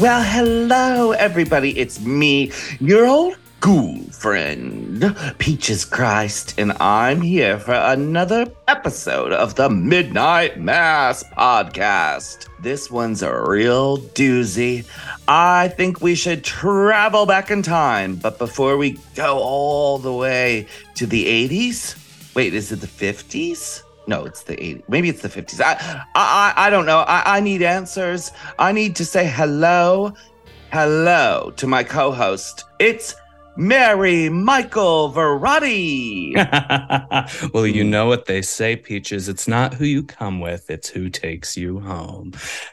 Well, hello, everybody. It's me, your old ghoul friend, Peaches Christ, and I'm here for another episode of the Midnight Mass podcast. This one's a real doozy. I think we should travel back in time, but before we go all the way to the 80s, wait, is it the 50s? No, it's the 80s. Maybe it's the 50s. I don't know. I need answers. I need to say hello to my co-host. It's Mary Michael Varadi. Well, you know what they say, Peaches. It's not who you come with, it's who takes you home.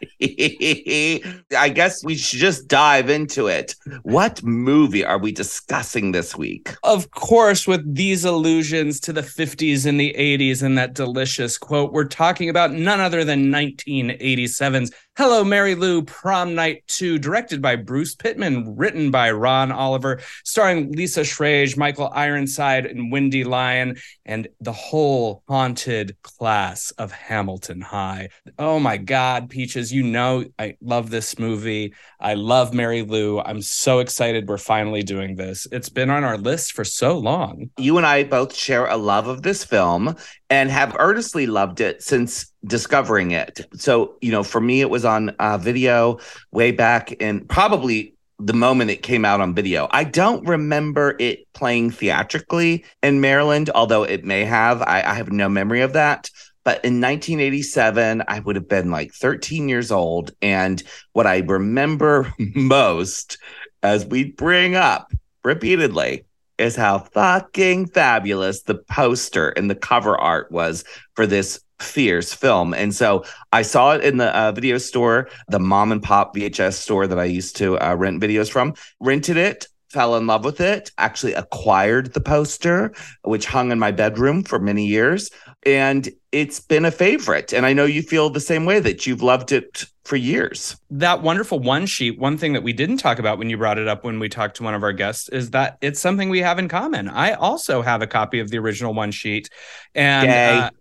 I guess we should just dive into it. What movie are we discussing this week? Of course, with these allusions to the 50s and the 80s and that delicious quote, we're talking about none other than 1987's Hello, Mary Lou, Prom Night 2, directed by Bruce Pittman, written by Ron Oliver, starring Lisa Schrage, Michael Ironside, and Wendy Lyon, and the whole haunted class of Hamilton High. Oh my God, Peaches, you know I love this movie. I love Mary Lou. I'm so excited we're finally doing this. It's been on our list for so long. You and I both share a love of this film and have earnestly loved it since discovering it. So, for me, it was on video way back in probably the moment it came out on video. I don't remember it playing theatrically in Maryland, although it may have. I have no memory of that. But in 1987, I would have been like 13 years old. And what I remember most, as we bring up repeatedly, is how fucking fabulous the poster and the cover art was for this fierce film. And so I saw it in the video store, the mom and pop VHS store that I used to rent videos from, rented it, fell in love with it, actually acquired the poster, which hung in my bedroom for many years. And it's been a favorite. And I know you feel the same way, that you've loved it for years. That wonderful one sheet, one thing that we didn't talk about when you brought it up when we talked to one of our guests is that it's something we have in common. I also have a copy of the original one sheet. And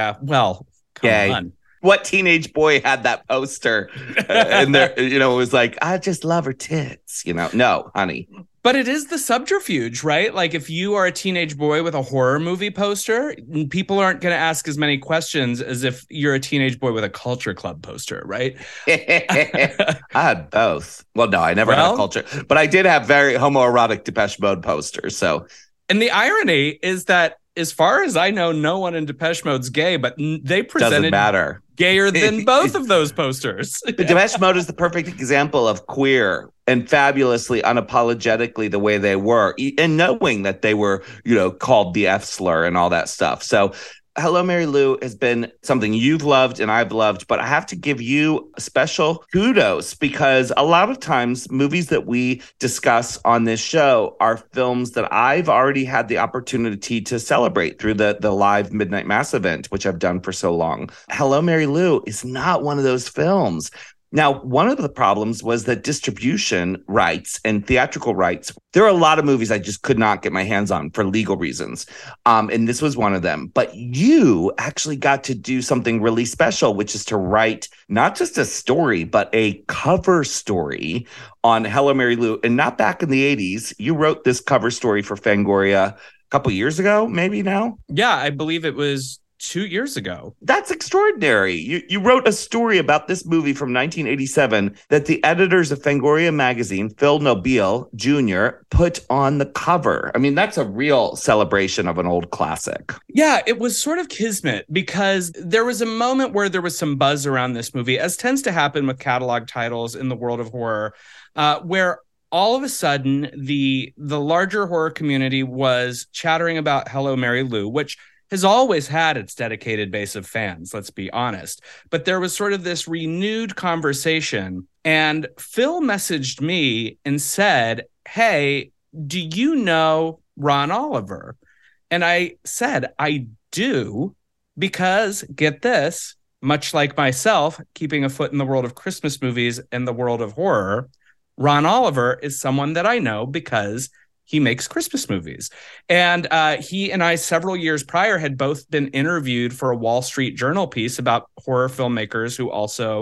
come on. What teenage boy had that poster? And there, it was like, I just love her tits. No, honey. But it is the subterfuge, right? Like if you are a teenage boy with a horror movie poster, people aren't going to ask as many questions as if you're a teenage boy with a Culture Club poster, right? I had both. Well, no, I never had a Culture, but I did have very homoerotic Depeche Mode posters. So, and the irony is that, as far as I know, no one in Depeche Mode's gay, but they presented gayer than both of those posters. But Depeche Mode is the perfect example of queer and fabulously, unapologetically the way they were, and knowing that they were, called the F slur and all that stuff. So Hello, Mary Lou has been something you've loved and I've loved, but I have to give you a special kudos because a lot of times movies that we discuss on this show are films that I've already had the opportunity to celebrate through the live Midnight Mass event, which I've done for so long. Hello, Mary Lou is not one of those films. Now, one of the problems was that distribution rights and theatrical rights, there are a lot of movies I just could not get my hands on for legal reasons. And this was one of them. But you actually got to do something really special, which is to write not just a story, but a cover story on Hello, Mary Lou. And not back in the 80s. You wrote this cover story for Fangoria a couple years ago, maybe now? Yeah, I believe it was 2 years ago. That's extraordinary. You wrote a story about this movie from 1987 that the editors of Fangoria magazine, Phil Nobile Jr., put on the cover. I mean, that's a real celebration of an old classic. Yeah, it was sort of kismet because there was a moment where there was some buzz around this movie, as tends to happen with catalog titles in the world of horror, where all of a sudden the larger horror community was chattering about Hello, Mary Lou, which has always had its dedicated base of fans, let's be honest. But there was sort of this renewed conversation, and Phil messaged me and said, hey, do you know Ron Oliver? And I said, I do, because, get this, much like myself, keeping a foot in the world of Christmas movies and the world of horror, Ron Oliver is someone that I know because he makes Christmas movies. And he and I, several years prior, had both been interviewed for a Wall Street Journal piece about horror filmmakers who also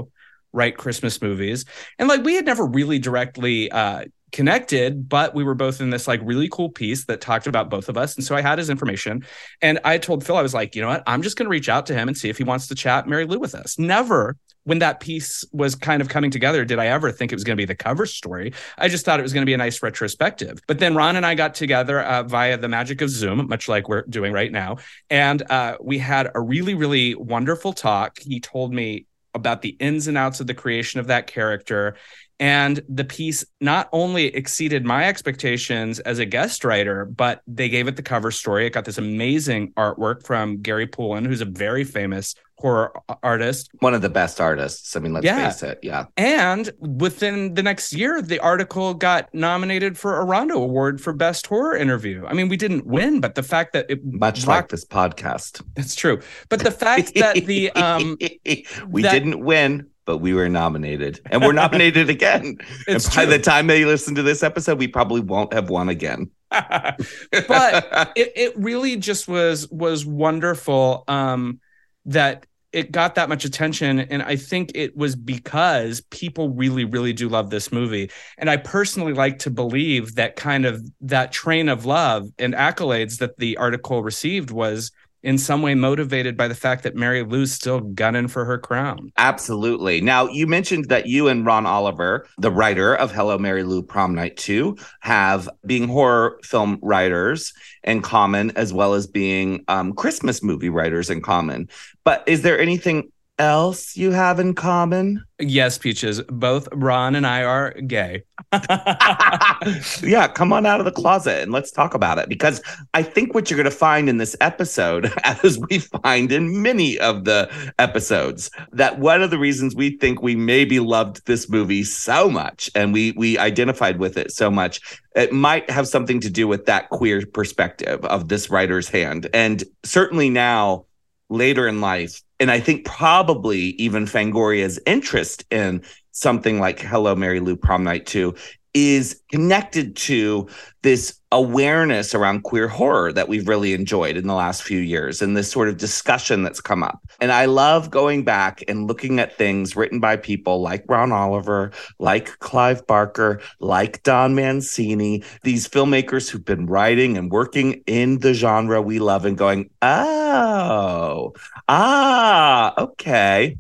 write Christmas movies. And like we had never really directly connected, but we were both in this like really cool piece that talked about both of us. And so I had his information, and I told Phil, I was like, you know what, I'm just going to reach out to him and see if he wants to chat Mary Lou with us. Never, when that piece was kind of coming together, did I ever think it was going to be the cover story. I just thought it was going to be a nice retrospective. But then Ron and I got together via the magic of Zoom, much like we're doing right now. And we had a really, really wonderful talk. He told me about the ins and outs of the creation of that character. And the piece not only exceeded my expectations as a guest writer, but they gave it the cover story. It got this amazing artwork from Gary Poulin, who's a very famous horror artist. One of the best artists. I mean, let's face it. Yeah. And within the next year, the article got nominated for a Rondo Award for Best Horror Interview. I mean, we didn't win, but the fact that it... Much like this podcast. That's true. But the fact that the... we didn't win, but we were nominated, and we're nominated again. And by the time they listen to this episode, we probably won't have won again. But it really just was wonderful that it got that much attention. And I think it was because people really, really do love this movie. And I personally like to believe that kind of that train of love and accolades that the article received was in some way motivated by the fact that Mary Lou's still gunning for her crown. Absolutely. Now, you mentioned that you and Ron Oliver, the writer of Hello, Mary Lou, Prom Night 2, have being horror film writers in common, as well as being Christmas movie writers in common. But is there anything else you have in common? Yes, Peaches. Both Ron and I are gay. Yeah, come on out of the closet and let's talk about it. Because I think what you're going to find in this episode, as we find in many of the episodes, that one of the reasons we think we maybe loved this movie so much and we identified with it so much, it might have something to do with that queer perspective of this writer's hand. And certainly now, later in life, and I think probably even Fangoria's interest in something like Hello, Mary Lou, Prom Night 2 is connected to this awareness around queer horror that we've really enjoyed in the last few years and this sort of discussion that's come up. And I love going back and looking at things written by people like Ron Oliver, like Clive Barker, like Don Mancini, these filmmakers who've been writing and working in the genre we love and going, okay.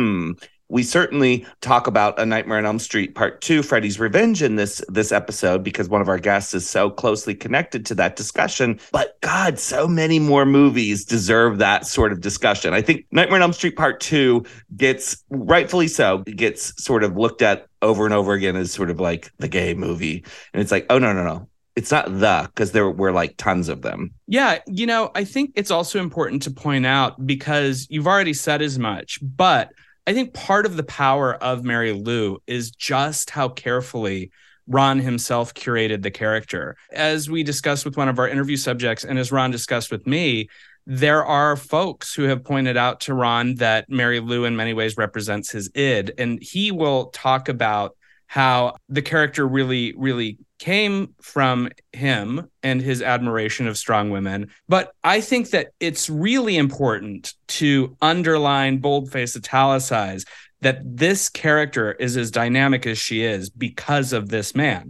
We certainly talk about A Nightmare on Elm Street Part 2, Freddy's Revenge in this episode because one of our guests is so closely connected to that discussion. But God, so many more movies deserve that sort of discussion. I think Nightmare on Elm Street Part 2 gets, rightfully so, gets sort of looked at over and over again as sort of like the gay movie. And it's like, oh, no. It's not because there were like tons of them. Yeah, I think it's also important to point out because you've already said as much, but I think part of the power of Mary Lou is just how carefully Ron himself curated the character. As we discussed with one of our interview subjects, and as Ron discussed with me, there are folks who have pointed out to Ron that Mary Lou in many ways represents his id. And he will talk about how the character really, really came from him and his admiration of strong women. But I think that it's really important to underline, boldface, italicize that this character is as dynamic as she is because of this man.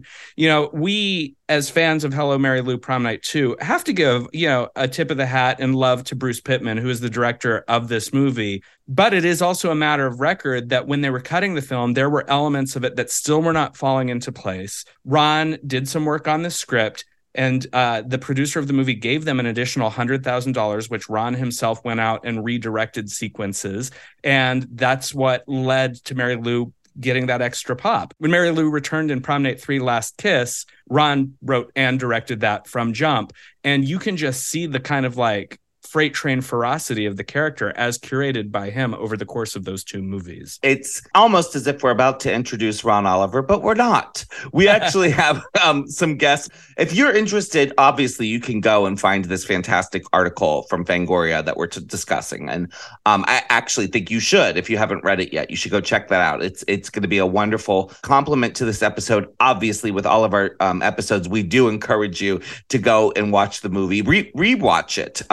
We, as fans of Hello, Mary Lou, Prom Night 2, have to give, a tip of the hat and love to Bruce Pittman, who is the director of this movie. But it is also a matter of record that when they were cutting the film, there were elements of it that still were not falling into place. Ron did some work on the script, and the producer of the movie gave them an additional $100,000, which Ron himself went out and redirected sequences. And that's what led to Mary Lou getting that extra pop. When Mary Lou returned in Prom Night 3 Last Kiss, Ron wrote and directed that from jump. And you can just see the kind of like freight train ferocity of the character as curated by him over the course of those two movies. It's almost as if we're about to introduce Ron Oliver, but we're not. We actually have some guests. If you're interested, obviously you can go and find this fantastic article from Fangoria that we're discussing. And I actually think you should, if you haven't read it yet, you should go check that out. It's going to be a wonderful complement to this episode. Obviously, with all of our episodes, we do encourage you to go and watch the movie, rewatch it,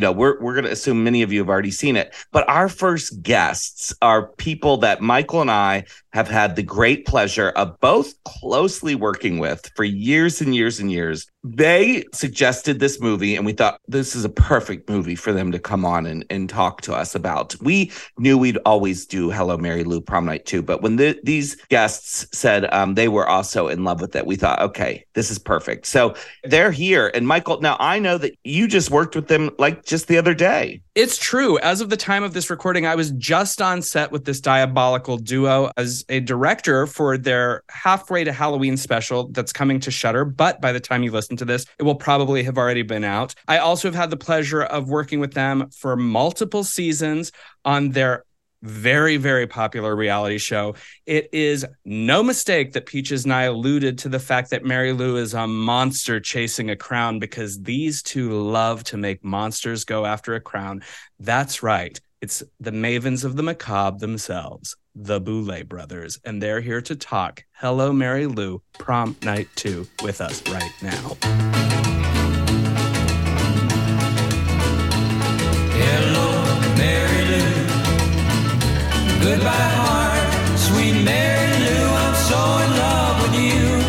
we're going to assume many of you have already seen it. But our first guests are people that Michael and I have had the great pleasure of both closely working with for years and years and years. They suggested this movie, and we thought this is a perfect movie for them to come on and talk to us about. We knew we'd always do Hello, Mary Lou Prom Night 2, but when these guests said they were also in love with it, we thought, okay, this is perfect. So they're here. And Michael, now I know that you just worked with them like just the other day. It's true. As of the time of this recording, I was just on set with this diabolical duo as a director for their halfway to Halloween special that's coming to Shudder. But by the time you listen to this, it will probably have already been out. I also have had the pleasure of working with them for multiple seasons on their very, very popular reality show. It is no mistake that Peaches and I alluded to the fact that Mary Lou is a monster chasing a crown, because these two love to make monsters go after a crown. That's right. It's the mavens of the macabre themselves, the Boulet brothers, and they're here to talk Hello, Mary Lou Prom Night 2 with us right now. Hello, Mary Lou. Goodbye, heart, sweet Mary Lou, I'm so in love with you.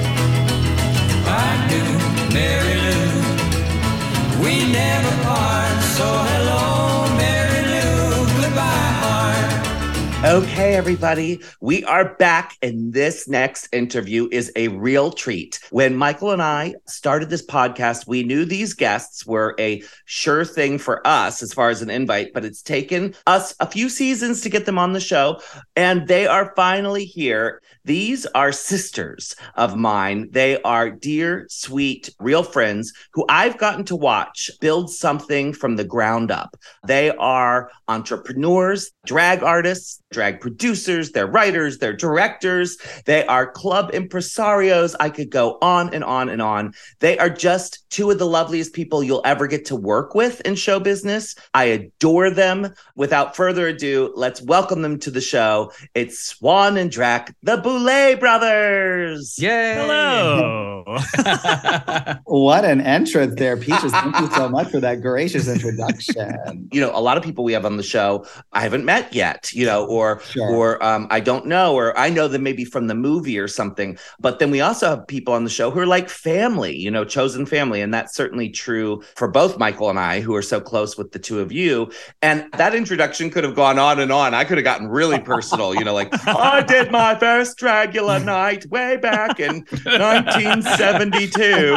I do, Mary Lou, we never part, so hello, Mary Lou, goodbye, heart. Okay, everybody, we are back, and this next interview is a real treat. When Michael and I started this podcast, we knew these guests were a sure thing for us as far as an invite, but it's taken us a few seasons to get them on the show, and they are finally here. These are sisters of mine. They are dear, sweet, real friends who I've gotten to watch build something from the ground up. They are entrepreneurs, drag artists, drag producers, they're writers, they're directors, they are club impresarios. I could go on and on and on. They are just two of the loveliest people you'll ever get to work with in show business. I adore them. Without further ado, let's welcome them to the show. It's Swan and Drac, the Boulet brothers. Yay! Hello. What an entrance there, Peaches. Thank you so much for that gracious introduction. A lot of people we have on the show I haven't met yet, or I don't know, or I know them maybe from the movie or something. But then we also have people on the show who are like family, chosen family. And that's certainly true for both Michael and I, who are so close with the two of you. And that introduction could have gone on and on. I could have gotten really personal, like I did my first Dragula night way back in 1972.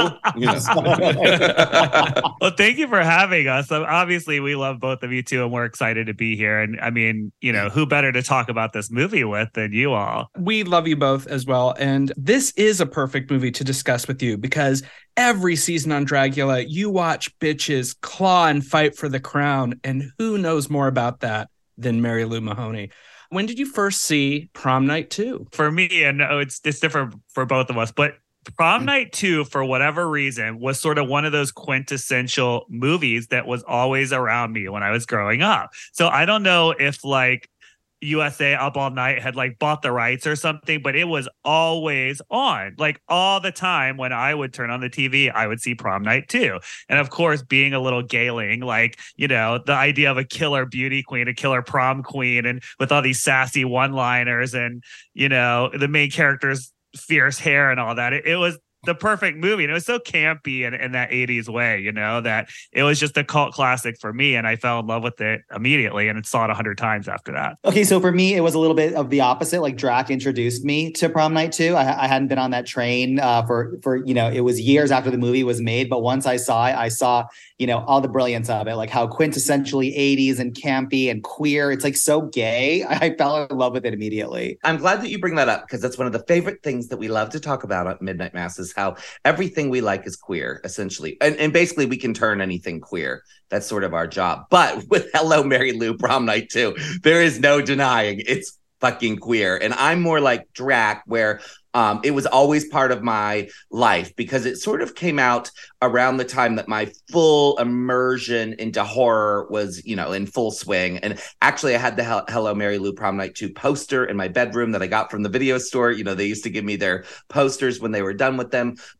Well, thank you for having us. Obviously, we love both of you too, and we're excited to be here. And I mean, who better to talk about this movie with than you all? We love you both as well. And this is a perfect movie to discuss with you, because every season on Dragula, you watch bitches claw and fight for the crown. And who knows more about that than Mary Lou Mahoney? When did you first see Prom Night 2? For me, and it's different for both of us, but Prom Night 2, for whatever reason, was sort of one of those quintessential movies that was always around me when I was growing up. So I don't know if USA Up All Night had bought the rights or something, but it was always on, all the time. When I would turn on the TV, I would see Prom Night 2. And of course, being a little gayling, the idea of a killer beauty queen, a killer prom queen, and with all these sassy one-liners and, the main character's fierce hair and all that, it was the perfect movie. And it was so campy in that 80s way, that it was just a cult classic for me. And I fell in love with it immediately and saw it 100 times after that. Okay, so for me, it was a little bit of the opposite. Drac introduced me to Prom Night 2. I hadn't been on that train for it was years after the movie was made. But once I saw it, I saw, all the brilliance of it, how quintessentially 80s and campy and queer. It's so gay. I fell in love with it immediately. I'm glad that you bring that up, because that's one of the favorite things that we love to talk about at Midnight Mass, is how everything we like is queer, essentially. And basically, we can turn anything queer. That's sort of our job. But with Hello, Mary Lou Prom Night 2, there is no denying it's fucking queer. And I'm more like Drac, where it was always part of my life, because it sort of came out around the time that my full immersion into horror was, in full swing. And actually, I had the Hello, Mary Lou Prom Night 2 poster in my bedroom that I got from the video store. They used to give me their posters when they were done with them. But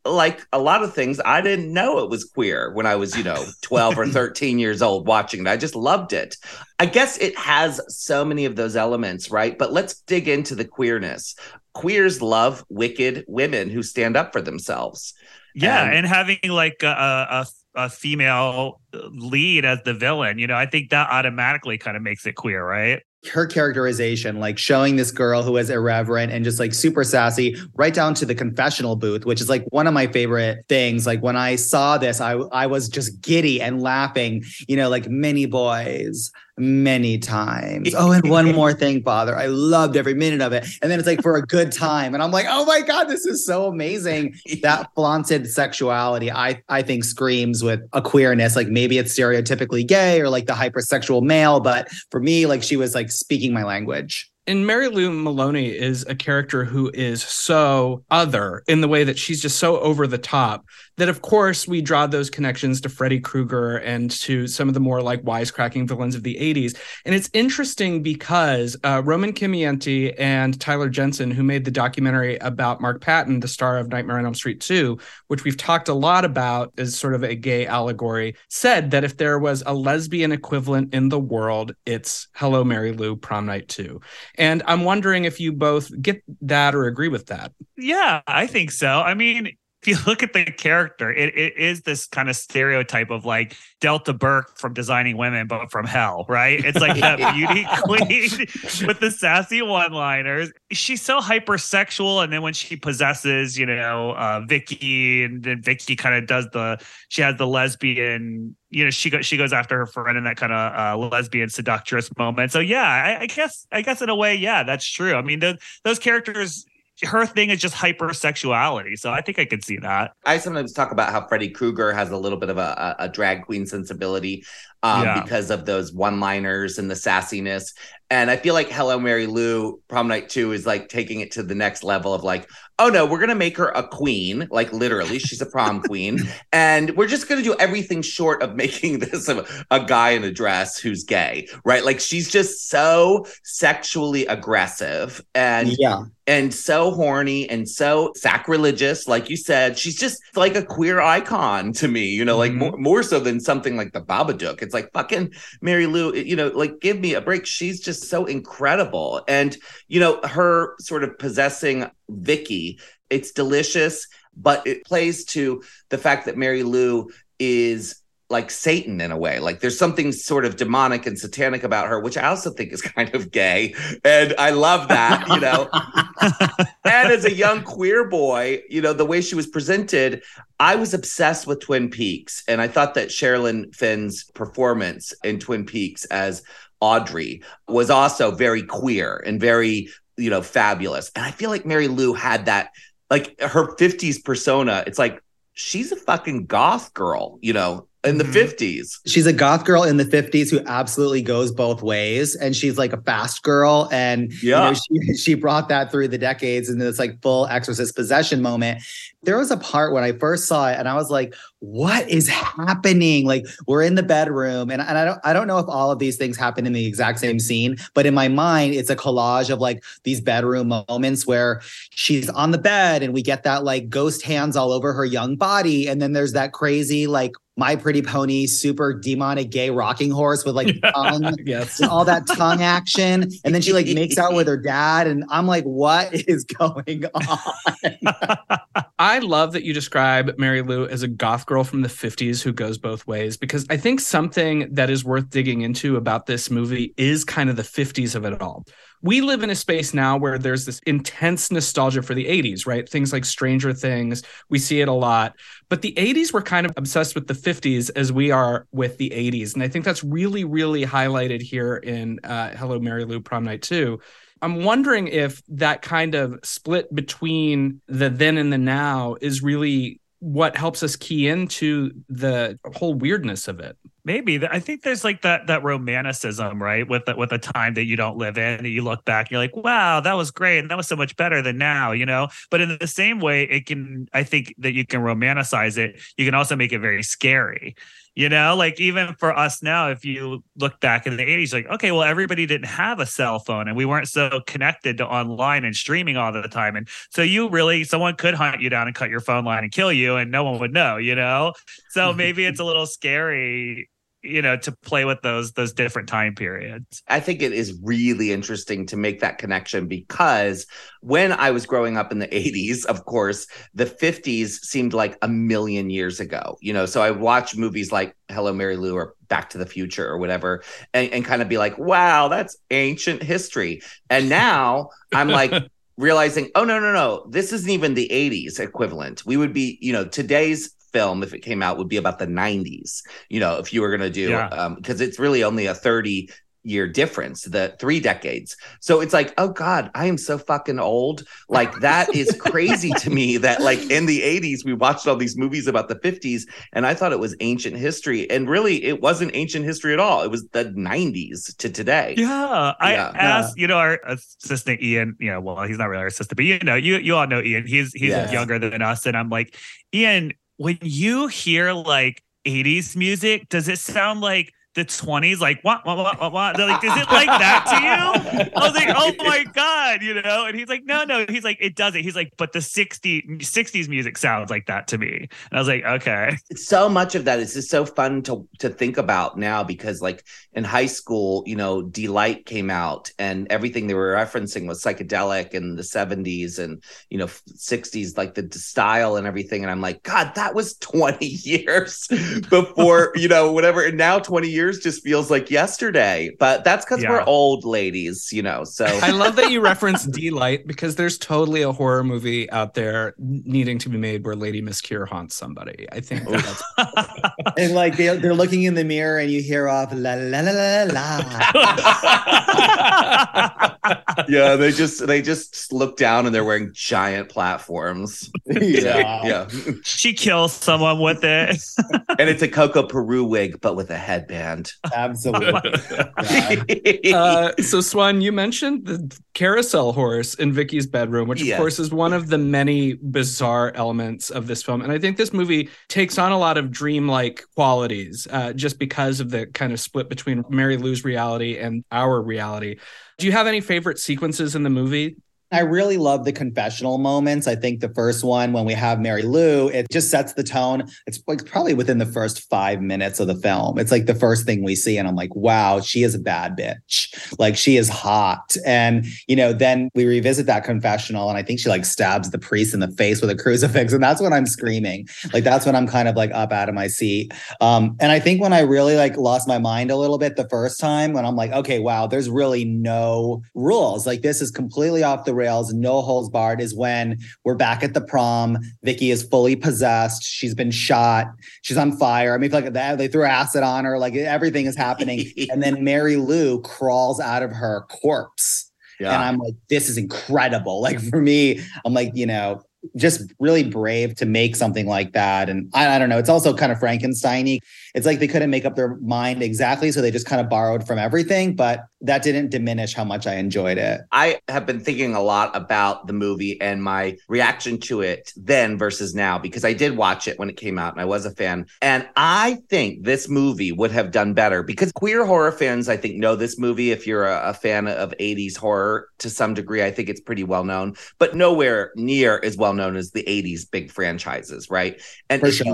like a lot of things, I didn't know it was queer when I was, 12 or 13 years old watching it. I just loved it. I guess it has so many of those elements, right? But let's dig into the queerness. Queers love wicked women who stand up for themselves. Yeah, and having like a female lead as the villain, I think that automatically kind of makes it queer, right? Her characterization, like showing this girl who is irreverent and just like super sassy, right down to the confessional booth, which is like one of my favorite things. Like when I saw this, I was just giddy and laughing, like many boys, many times. Oh, and one more thing, Father. I loved every minute of it. And then it's like for a good time. And I'm like, oh my God, this is so amazing. That flaunted sexuality, I think screams with a queerness. Like maybe it's stereotypically gay or like the hypersexual male. But for me, like she was like speaking my language. And Mary Lou Maloney is a character who is so other in the way that she's just so over the top that, of course, we draw those connections to Freddy Krueger and to some of the more like wisecracking villains of the 80s. And it's interesting because Roman Cimienti and Tyler Jensen, who made the documentary about Mark Patton, the star of Nightmare on Elm Street 2, which we've talked a lot about as sort of a gay allegory, said that if there was a lesbian equivalent in the world, it's Hello, Mary Lou, Prom Night 2. And I'm wondering if you both get that or agree with that. Yeah, I think so. I mean, if you look at the character, it is this kind of stereotype of like Delta Burke from Designing Women, but from hell, right? It's like that beauty queen with the sassy one-liners. She's so hypersexual, and then when she possesses, Vicky, and then Vicky kind of she has the lesbian. She goes after her friend in that kind of lesbian seductress moment. So yeah, I guess in a way, yeah, that's true. I mean, those characters. Her thing is just hypersexuality. So I think I could see that. I sometimes talk about how Freddy Krueger has a little bit of a drag queen sensibility because of those one-liners and the sassiness. And I feel like Hello, Mary Lou, Prom Night 2 is like taking it to the next level of like, oh no, we're going to make her a queen. Like literally, she's a prom queen. And we're just going to do everything short of making this a guy in a dress who's gay, right? Like she's just so sexually aggressive and so horny and so sacrilegious. Like you said, she's just like a queer icon to me, like more so than something like the Babadook. It's like fucking Mary Lou, like give me a break. She's just so incredible. And, her sort of possessing Vicky, it's delicious, but it plays to the fact that Mary Lou is like Satan in a way. Like there's something sort of demonic and satanic about her, which I also think is kind of gay. And I love that, And as a young queer boy, the way she was presented, I was obsessed with Twin Peaks. And I thought that Sherilyn Fenn's performance in Twin Peaks as Audrey was also very queer and very, fabulous. And I feel like Mary Lou had that, like her 50s persona. It's like, she's a fucking goth girl, in the 50s. She's a goth girl in the 50s who absolutely goes both ways. And she's like a fast girl. And she brought that through the decades in this like full exorcist possession moment. There was a part when I first saw it and I was like, what is happening? Like we're in the bedroom and I don't know if all of these things happen in the exact same scene, but in my mind, it's a collage of like these bedroom moments where she's on the bed and we get that like ghost hands all over her young body. And then there's that crazy like My Pretty Pony, super demonic gay rocking horse with like tongue, yes, and all that tongue action. And then she like makes out with her dad. And I'm like, what is going on? I love that you describe Mary Lou as a goth girl from the 50s who goes both ways, because I think something that is worth digging into about this movie is kind of the 50s of it all. We live in a space now where there's this intense nostalgia for the 80s, right? Things like Stranger Things, we see it a lot. But the 80s were kind of obsessed with the 50s as we are with the 80s. And I think that's really, really highlighted here in Hello, Mary Lou, Prom Night 2. I'm wondering if that kind of split between the then and the now is really what helps us key into the whole weirdness of it. Maybe. I think there's like that romanticism, right? With the time that you don't live in, and you look back, and you're like, wow, that was great. And that was so much better than now, But in the same way, I think that you can romanticize it. You can also make it very scary. You know, like even for us now, if you look back in the 80s, like, okay, well, everybody didn't have a cell phone and we weren't so connected to online and streaming all the time. And so someone could hunt you down and cut your phone line and kill you and no one would know, you know? So maybe it's a little scary, you know, to play with those different time periods. I think it is really interesting to make that connection because when I was growing up in the 80s, of course, the 50s seemed like a million years ago, you know, so I watched movies like Hello, Mary Lou or Back to the Future or whatever, and kind of be like, wow, that's ancient history. And now I'm like, realizing, oh, no, this isn't even the 80s equivalent. We would be, you know, today's film, if it came out, would be about the 90s, you know, if you were going to do, because it's really only a 30-year difference, the 3 decades. So it's like, oh God, I am so fucking old. Like that is crazy to me that like in the 80s, we watched all these movies about the 50s and I thought it was ancient history. And really it wasn't ancient history at all. It was the 90s to today. Yeah. I asked, you know, our assistant Ian, you know, well, he's not really our assistant, but you know, you all know Ian. He's younger than us. And I'm like, Ian, when you hear like 80s music, does it sound like the 20s? Like, what? They're like, is it like that to you? I was like, oh my God, you know? And he's like, no. He's like, it doesn't. He's like, but the 60s music sounds like that to me. And I was like, okay. So much of that is just so fun to think about now because like in high school, you know, Delight came out and everything they were referencing was psychedelic in the 70s and, you know, 60s, like the style and everything. And I'm like, God, that was 20 years before, you know, whatever. And now 20 years just feels like yesterday, but that's because we're old ladies, you know. So I love that you reference Delight because there's totally a horror movie out there needing to be made where Lady Miss Cure haunts somebody. I think that's and like they're looking in the mirror and you hear off la la la la la. Yeah, they just look down and they're wearing giant platforms. Yeah. She kills someone with it, and it's a Coco Peru wig, but with a headband. Absolutely. So Swan, you mentioned the carousel horse in Vicky's bedroom, which of course is one of the many bizarre elements of this film. And I think this movie takes on a lot of dreamlike qualities just because of the kind of split between Mary Lou's reality and our reality. Do you have any favorite sequences in the movie? I really love the confessional moments. I think the first one, when we have Mary Lou, it just sets the tone. It's like probably within the first 5 minutes of the film. It's like the first thing we see. And I'm like, wow, she is a bad bitch. Like she is hot. And, you know, then we revisit that confessional and I think she like stabs the priest in the face with a crucifix. And that's when I'm screaming. Like, that's when I'm kind of like up out of my seat. And I think when I really like lost my mind a little bit the first time, when I'm like, okay, wow, there's really no rules. Like this is completely off the rails, no holds barred, is when we're back at the prom. Vicky is fully possessed. She's been shot. She's on fire. I mean, like that, they threw acid on her. Like everything is happening. And then Mary Lou crawls out of her corpse. Yeah. And I'm like, this is incredible. Like for me, I'm like, you know, just really brave to make something like that. And I don't know, it's also kind of Frankenstein-y. It's like they couldn't make up their mind exactly, so they just kind of borrowed from everything, but that didn't diminish how much I enjoyed it. I have been thinking a lot about the movie and my reaction to it then versus now, because I did watch it when it came out and I was a fan. And I think this movie would have done better because queer horror fans, I think, know this movie. If you're a fan of 80s horror to some degree, I think it's pretty well known, but nowhere near as well known as the 80s big franchises, right? And if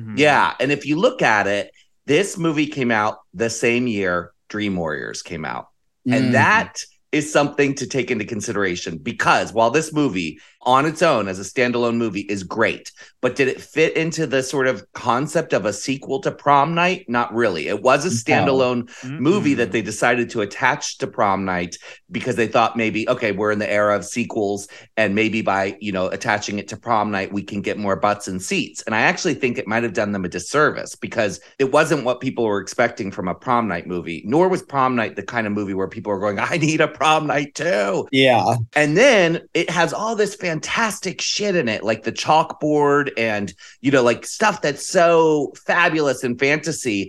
and if you look at it, this movie came out the same year Dream Warriors came out. And that is something to take into consideration, because while this movie on its own as a standalone movie is great, but did it fit into the sort of concept of a sequel to Prom Night? Not really. It was a standalone movie that they decided to attach to Prom Night because they thought maybe, okay, we're in the era of sequels and maybe by, you know, attaching it to Prom Night, we can get more butts and seats. And I actually think it might have done them a disservice because it wasn't what people were expecting from a Prom Night movie, nor was Prom Night the kind of movie where people were going, I need a Prom Night too. Yeah. And then it has all this fantastic shit in it, like the chalkboard and, you know, like stuff that's so fabulous in fantasy.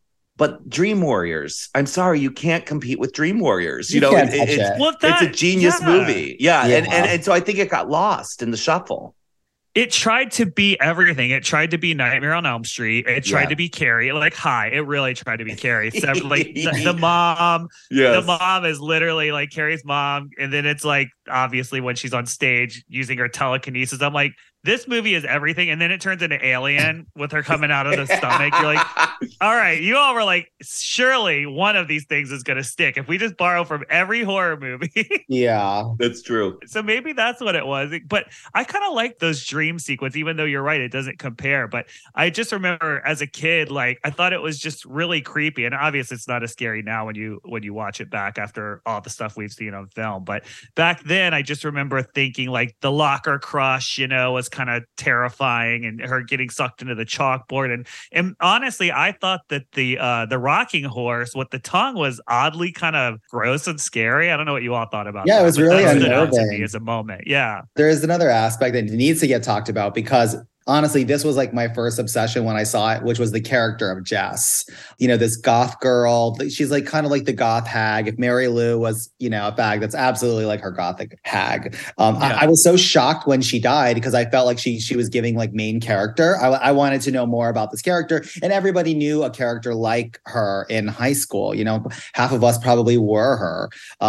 But Dream Warriors, I'm sorry, you can't compete with Dream Warriors. You know, it's a genius movie. Yeah. And so I think it got lost in the shuffle. It tried to be everything. It tried to be Nightmare on Elm Street. It tried to be Carrie. Like, hi, it really tried to be Carrie. Like the mom, the mom is literally like Carrie's mom. And then it's like, obviously when she's on stage using her telekinesis, I'm like, this movie is everything. And then it turns into Alien with her coming out of the stomach. You're like, all right, you all were like, surely one of these things is going to stick if we just borrow from every horror movie. Yeah, that's true. So maybe that's what it was. But I kind of like those dream sequences, even though you're right, it doesn't compare. But I just remember as a kid, like I thought it was just really creepy. And obviously it's not as scary now when you watch it back after all the stuff we've seen on film. But back then I just remember thinking like the locker crush, you know, was kind of terrifying, and her getting sucked into the chalkboard. And honestly, I thought that the rocking horse with the tongue was oddly kind of gross and scary. I don't know what you all thought about that. It was really unnerving to me as a moment. Yeah. There is another aspect that needs to get talked about, because honestly, this was like my first obsession when I saw it, which was the character of Jess. You know, this goth girl. She's like kind of like the goth hag. If Mary Lou was, you know, a fag, that's absolutely like her gothic hag. I was so shocked when she died, because I felt like she was giving like main character. I wanted to know more about this character, and everybody knew a character like her in high school. You know, half of us probably were her.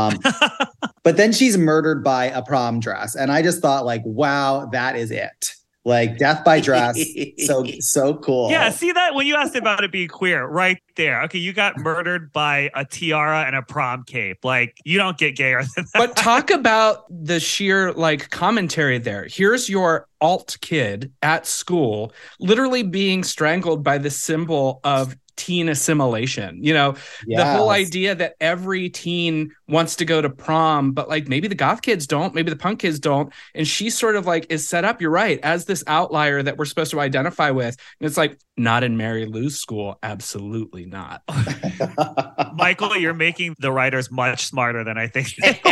But then she's murdered by a prom dress, and I just thought like, wow, that is it. Like death by dress. so cool. Yeah, see that when you asked about it being queer, right there. Okay, you got murdered by a tiara and a prom cape. Like, you don't get gayer than that. But talk about the sheer like commentary there. Here's your alt kid at school literally being strangled by the symbol of teen assimilation. You know, the whole idea that every teen wants to go to prom, but like maybe the goth kids don't, maybe the punk kids don't. And she sort of like is set up, you're right, as this outlier that we're supposed to identify with. And it's like, not in Mary Lou's school. Absolutely not. Michael, you're making the writers much smarter than I think.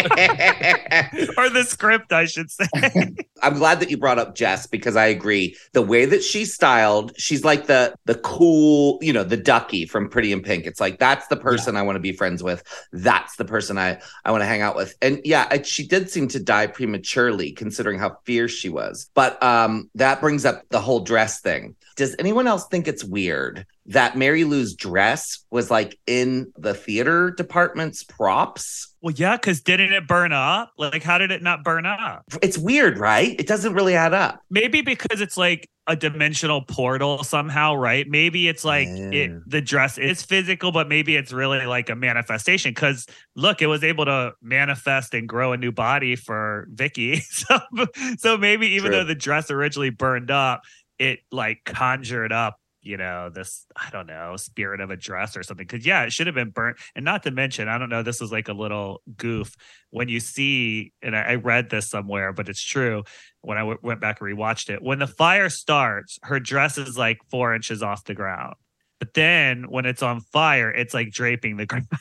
Or the script, I should say. I'm glad that you brought up Jess, because I agree. The way that she's styled, she's like the cool, you know, the Ducky from Pretty in Pink. It's like, that's the person I want to be friends with. That's the person I want to hang out with. And she did seem to die prematurely, considering how fierce she was. But that brings up the whole dress thing. Does anyone else think it's weird that Mary Lou's dress was like in the theater department's props? Well, yeah, because didn't it burn up? Like, how did it not burn up? It's weird, right? It doesn't really add up. Maybe because it's like a dimensional portal somehow, right? Maybe it's like the dress is physical, but maybe it's really like a manifestation. Because look, it was able to manifest and grow a new body for Vicky. So maybe even though the dress originally burned up, it like conjured up, you know, this, I don't know, spirit of a dress or something. Because it should have been burnt. And not to mention, I don't know, this is like a little goof when you see, and I read this somewhere, but it's true. When I went back and rewatched it, when the fire starts, her dress is like 4 inches off the ground. But then when it's on fire, it's like draping the ground.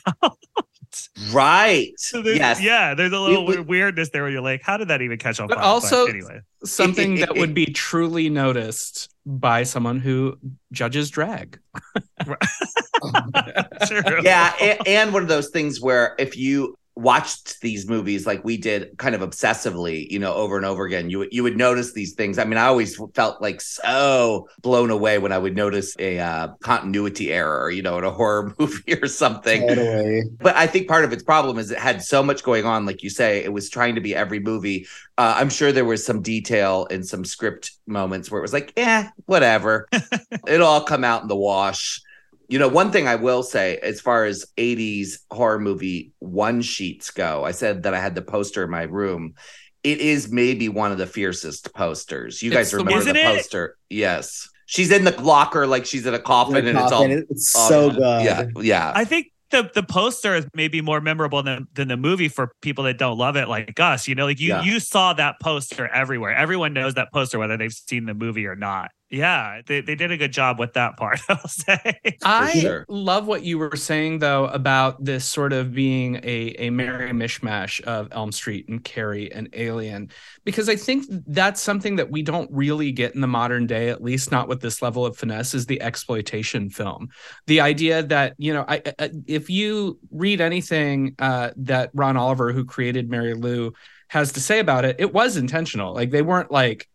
Right. So there's a little weirdness there where you're like, how did that even catch on fire? But also, anyway, something that would be truly noticed by someone who judges drag. True. Yeah, and one of those things where if you watched these movies like we did kind of obsessively, you know, over and over again, you would notice these things. I mean, I always felt like so blown away when I would notice a continuity error, you know, in a horror movie or something. Totally. But I think part of its problem is it had so much going on. Like you say, it was trying to be every movie. I'm sure there was some detail in some script moments where it was like, whatever. It'll all come out in the wash. You know, one thing I will say, as far as 80s horror movie one sheets go, I said that I had the poster in my room. It is maybe one of the fiercest posters. You guys remember the poster? Yes. She's in the locker like she's in a coffin, it's so good. Yeah. I think the poster is maybe more memorable than the movie for people that don't love it like us. You know, like you saw that poster everywhere. Everyone knows that poster, whether they've seen the movie or not. Yeah, they did a good job with that part, I'll say. I love what you were saying, though, about this sort of being a merry mishmash of Elm Street and Carrie and Alien, because I think that's something that we don't really get in the modern day, at least not with this level of finesse, is the exploitation film. The idea that, you know, if you read anything that Ron Oliver, who created Mary Lou, has to say about it, it was intentional. Like, they weren't like,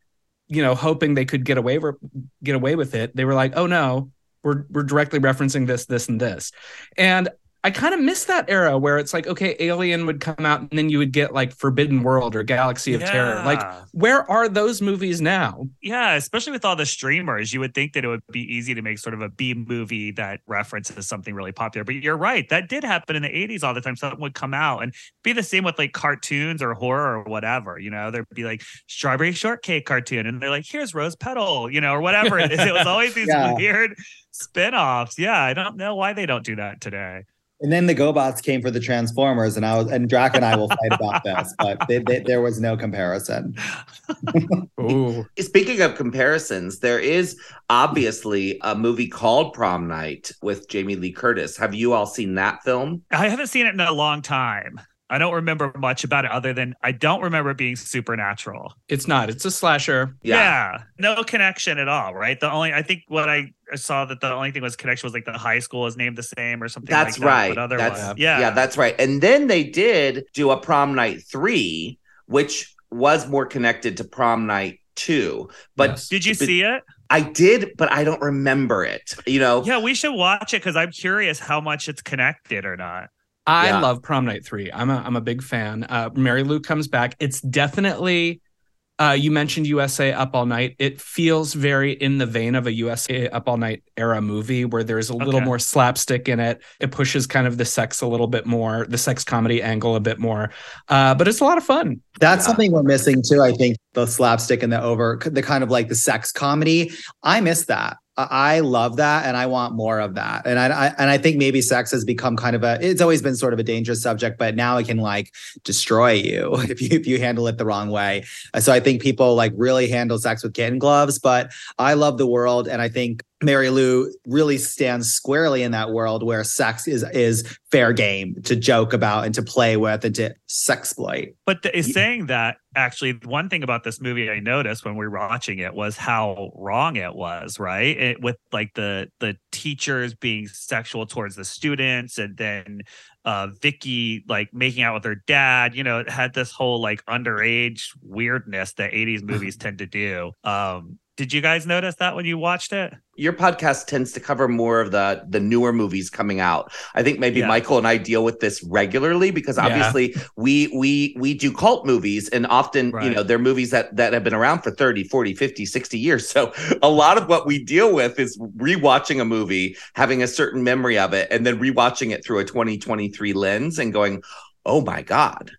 hoping they could get away with it, they were like, oh no, we're directly referencing this, and this. And I kind of miss that era where it's like, okay, Alien would come out and then you would get like Forbidden World or Galaxy of Terror. Like, where are those movies now? Yeah, especially with all the streamers, you would think that it would be easy to make sort of a B movie that references something really popular. But you're right, that did happen in the 80s all the time. Something would come out, and be the same with like cartoons or horror or whatever. There'd be like Strawberry Shortcake cartoon, and they're like, here's Rose Petal, or whatever it is. It was always these weird spin-offs. Yeah, I don't know why they don't do that today. And then the GoBots came for the Transformers, and Drac and I will fight about this, but there was no comparison. Ooh. Speaking of comparisons, there is obviously a movie called Prom Night with Jamie Lee Curtis. Have you all seen that film? I haven't seen it in a long time. I don't remember much about it other than I don't remember it being supernatural. It's not. It's a slasher. Yeah. No connection at all, right? I think what I saw that the only thing was connection was like the high school is named the same or something that's like right. that. But otherwise, yeah, that's right. And then they did do a Prom Night 3, which was more connected to Prom Night 2. But yes. Did you see it? I did, but I don't remember it. Yeah, we should watch it because I'm curious how much it's connected or not. I love Prom Night 3. I'm a big fan. Mary Lou comes back. It's definitely, you mentioned USA Up All Night. It feels very in the vein of a USA Up All Night era movie where there's a little more slapstick in it. It pushes kind of the sex a little bit more, the sex comedy angle a bit more. But it's a lot of fun. That's something we're missing too. I think the slapstick and the kind of like the sex comedy. I miss that. I love that, and I want more of that. And I think maybe sex has become kind of it's always been sort of a dangerous subject, but now it can like destroy you if you handle it the wrong way. So I think people like really handle sex with kitten gloves, but I love the world, and I think Mary Lou really stands squarely in that world where sex is fair game to joke about and to play with and to sexploit. But saying that, actually, one thing about this movie I noticed when we were watching it was how wrong it was, right? With like the teachers being sexual towards the students, and then Vicky like making out with her dad. It had this whole like underage weirdness that 80s movies tend to do. Did you guys notice that when you watched it? Your podcast tends to cover more of the newer movies coming out. I think maybe Michael and I deal with this regularly because obviously we do cult movies, and often, they're movies that have been around for 30, 40, 50, 60 years. So a lot of what we deal with is rewatching a movie, having a certain memory of it, and then rewatching it through a 2023 lens and going, oh my God.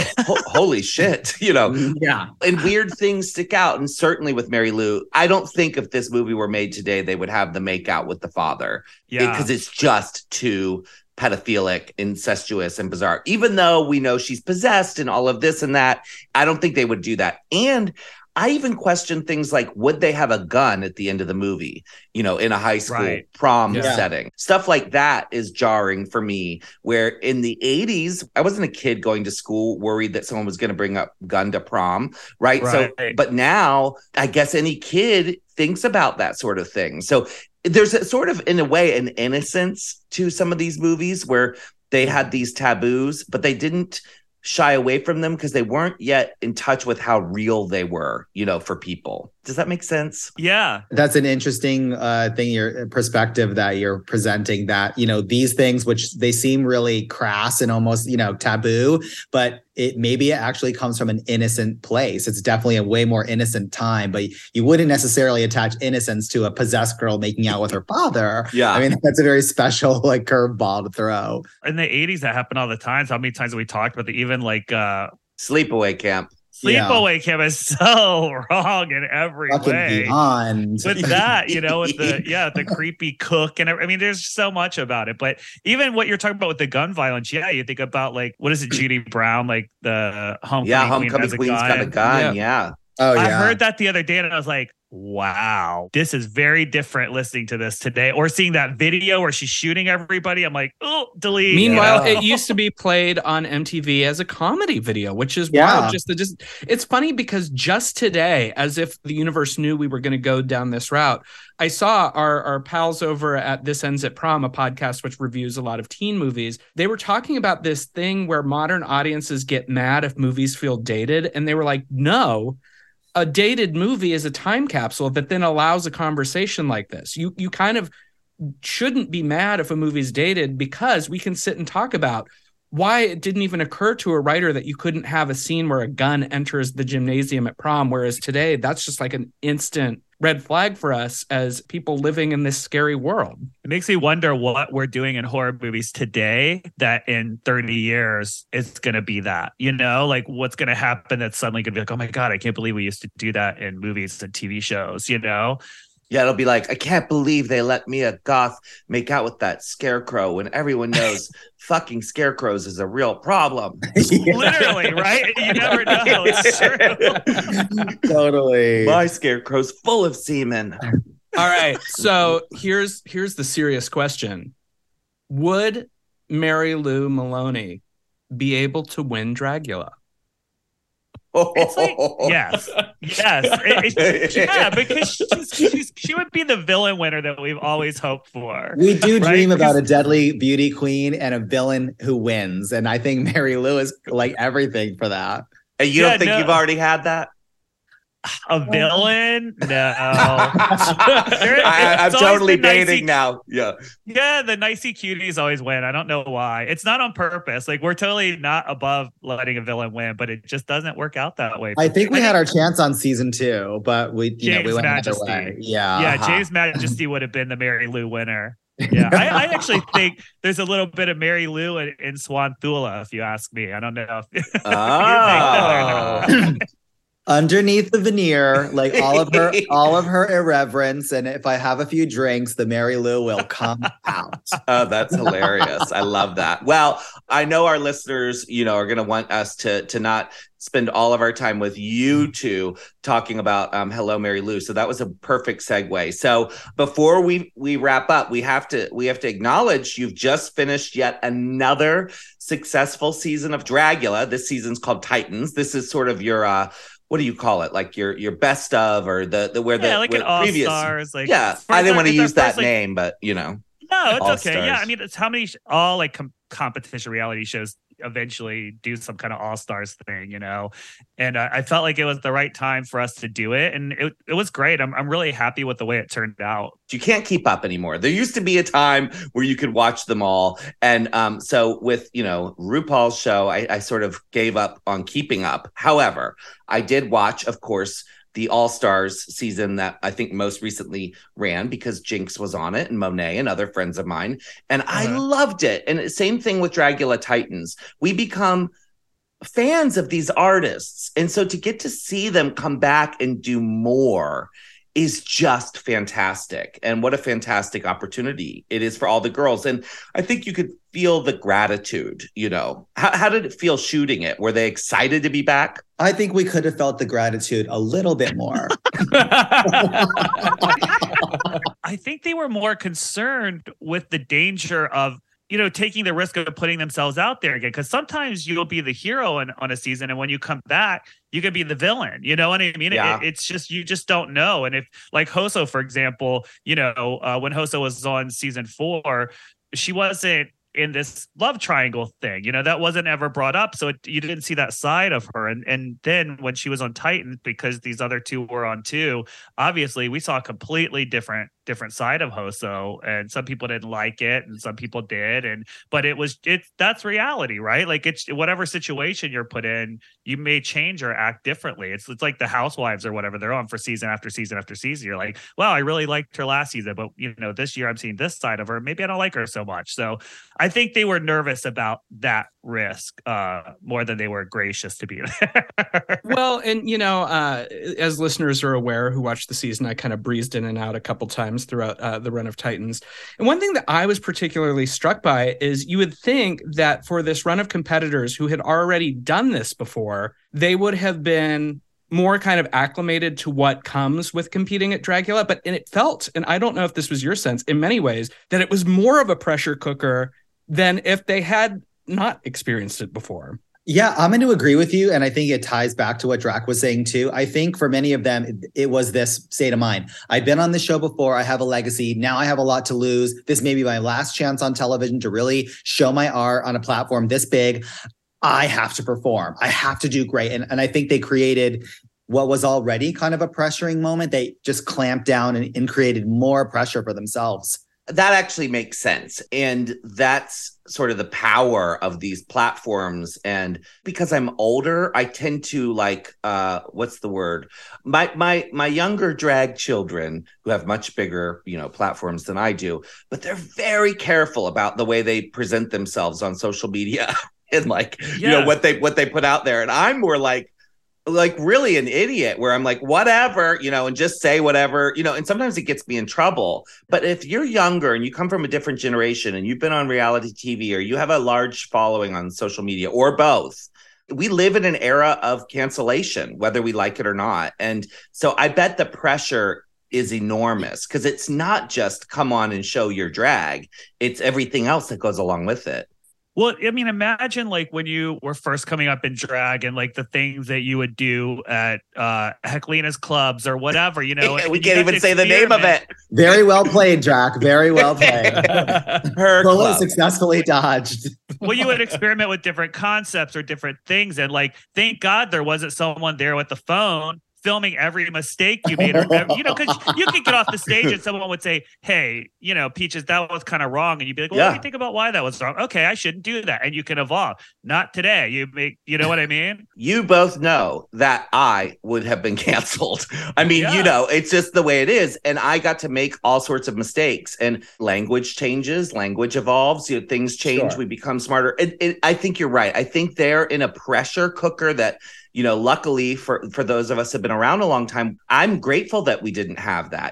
Holy shit, Yeah. And weird things stick out. And certainly with Mary Lou, I don't think if this movie were made today, they would have the make out with the father. Yeah. Because it's just too pedophilic, incestuous, and bizarre. Even though we know she's possessed and all of this and that, I don't think they would do that. And I even question things like, would they have a gun at the end of the movie, in a high school prom setting? Stuff like that is jarring for me, where in the 80s, I wasn't a kid going to school worried that someone was going to bring a gun to prom, right? So, but now I guess any kid thinks about that sort of thing. So there's a sort of, in a way, an innocence to some of these movies where they had these taboos, but they didn't shy away from them because they weren't yet in touch with how real they were, for people. Does that make sense? Yeah. That's an interesting thing, your perspective that you're presenting, that, these things, which they seem really crass and almost, taboo, but maybe it actually comes from an innocent place. It's definitely a way more innocent time, but you wouldn't necessarily attach innocence to a possessed girl making out with her father. Yeah. I mean, that's a very special like curveball to throw. In the 80s, that happened all the time. So how many times have we talked about even like Sleepaway Camp? Sleepaway Camp is so wrong in every way. Beyond. With that, with the creepy cook, and I mean, there's so much about it. But even what you're talking about with the gun violence, you think about like, what is it, Judy Brown, like the homecoming queen's got a gun. Yeah. Oh, yeah. I heard that the other day, and I was like, wow, this is very different listening to this today, or seeing that video where she's shooting everybody. I'm like, oh, delete. Meanwhile, it used to be played on MTV as a comedy video, which is wild. It's funny because just today, as if the universe knew we were going to go down this route, I saw our pals over at This Ends at Prom, a podcast which reviews a lot of teen movies. They were talking about this thing where modern audiences get mad if movies feel dated. And they were like, no, a dated movie is a time capsule that then allows a conversation like this. You kind of shouldn't be mad if a movie's dated, because we can sit and talk about why it didn't even occur to a writer that you couldn't have a scene where a gun enters the gymnasium at prom, whereas today that's just like an instant red flag for us as people living in this scary world. It makes me wonder what we're doing in horror movies today that in 30 years it's going to be that, like what's going to happen that's suddenly going to be like, oh my God, I can't believe we used to do that in movies and TV shows, Yeah, it'll be like, I can't believe they let Mia Goth make out with that scarecrow when everyone knows fucking scarecrows is a real problem. Literally, right? You never know. It's true. Totally. My scarecrow's full of semen. All right. So here's the serious question. Would Mary Lou Maloney be able to win Dragula? It's like, yes, yeah, because she would be the villain winner that we've always hoped for. We do dream about a deadly beauty queen and a villain who wins, and I think Mary Lou is like everything for that. And you don't think you've already had that? A villain? No. I'm totally baiting now. Yeah. Yeah, the nicey cuties always win. I don't know why. It's not on purpose. Like, we're totally not above letting a villain win, but it just doesn't work out that way. I think we had our chance on season 2, but we went Majesty. another way. Yeah. Yeah, James Majesty would have been the Mary Lou winner. Yeah, I actually think there's a little bit of Mary Lou in Swan Thula, if you ask me. I don't know if Oh. Underneath the veneer, like all of her irreverence, and if I have a few drinks, the Mary Lou will come out. Oh, that's hilarious. I love that. Well, I know our listeners, are going to want us to not spend all of our time with you two talking about Hello, Mary Lou. So that was a perfect segue. So before we wrap up, we have to acknowledge you've just finished yet another successful season of Dragula. This season's called Titans. This is sort of your what do you call it? Like your best of, or the like an previous All-Stars. Like, I didn't want to use that name, but No, it's All-Stars. okay. Yeah, I mean, it's how many all like competition reality shows eventually do some kind of All-Stars thing, and I felt like it was the right time for us to do it, and it was great. I'm really happy with the way it turned out. You can't keep up anymore. There used to be a time where you could watch them all, and so with RuPaul's show, I sort of gave up on keeping up. However, I did watch, of course, the All-Stars season that I think most recently ran because Jinx was on it and Monet and other friends of mine. And I loved it. And same thing with Dragula Titans. We become fans of these artists. And so to get to see them come back and do more is just fantastic. And what a fantastic opportunity it is for all the girls. And I think you could feel the gratitude, How did it feel shooting it? Were they excited to be back? I think we could have felt the gratitude a little bit more. I think they were more concerned with the danger of taking the risk of putting themselves out there again. Because sometimes you'll be the hero on a season, and when you come back, you could be the villain. You know what I mean? Yeah. It's just, you just don't know. And if, like Hoso, for example, when Hoso was on season 4, she wasn't in this love triangle thing, that wasn't ever brought up. So you didn't see that side of her. And then when she was on Titan, because these other two were on too, obviously we saw a completely different side of Hoso, and some people didn't like it and some people did. But that's reality, right? Like, it's whatever situation you're put in, you may change or act differently. It's like the Housewives or whatever, they're on for season after season after season. You're like, wow, I really liked her last season, but this year I'm seeing this side of her. Maybe I don't like her so much. So I think they were nervous about that risk more than they were gracious to be there. Well, and as listeners are aware who watched the season, I kind of breezed in and out a couple times throughout the run of Titans. And one thing that I was particularly struck by is you would think that for this run of competitors who had already done this before, they would have been more kind of acclimated to what comes with competing at Dragula. And it felt, and I don't know if this was your sense, in many ways, that it was more of a pressure cooker than if they had not experienced it before. Yeah, I'm going to agree with you. And I think it ties back to what Drac was saying too. I think for many of them, it was this state of mind. I've been on this show before. I have a legacy. Now I have a lot to lose. This may be my last chance on television to really show my art on a platform this big. I have to perform. I have to do great. And I think they created what was already kind of a pressuring moment. They just clamped down and created more pressure for themselves. That actually makes sense. And that's sort of the power of these platforms. And because I'm older, I tend to like, what's the word? My younger drag children who have much bigger, platforms than I do, but they're very careful about the way they present themselves on social media and what they put out there. And I'm more like really an idiot where I'm like, whatever, and just say whatever, and sometimes it gets me in trouble. But if you're younger and you come from a different generation and you've been on reality TV or you have a large following on social media or both, we live in an era of cancellation, whether we like it or not. And so I bet the pressure is enormous because it's not just come on and show your drag. It's everything else that goes along with it. Well, I mean, imagine like when you were first coming up in drag and like the things that you would do at Heclena's clubs or whatever, we can't even say the name of it. Very well played, Jack. Very well played. Her bullet successfully dodged. Well, you would experiment with different concepts or different things. And like, thank God there wasn't someone there with the phone filming every mistake you made, because you could get off the stage and someone would say, hey, Peaches, that was kind of wrong. And you'd be like, well, What do you think about why that was wrong? Okay, I shouldn't do that. And you can evolve. Not today. You know what I mean? You both know that I would have been canceled. I mean, it's just the way it is. And I got to make all sorts of mistakes and language changes, language evolves, things change, sure. We become smarter. I think you're right. I think they're in a pressure cooker that, luckily for those of us who have been around a long time, I'm grateful that we didn't have that,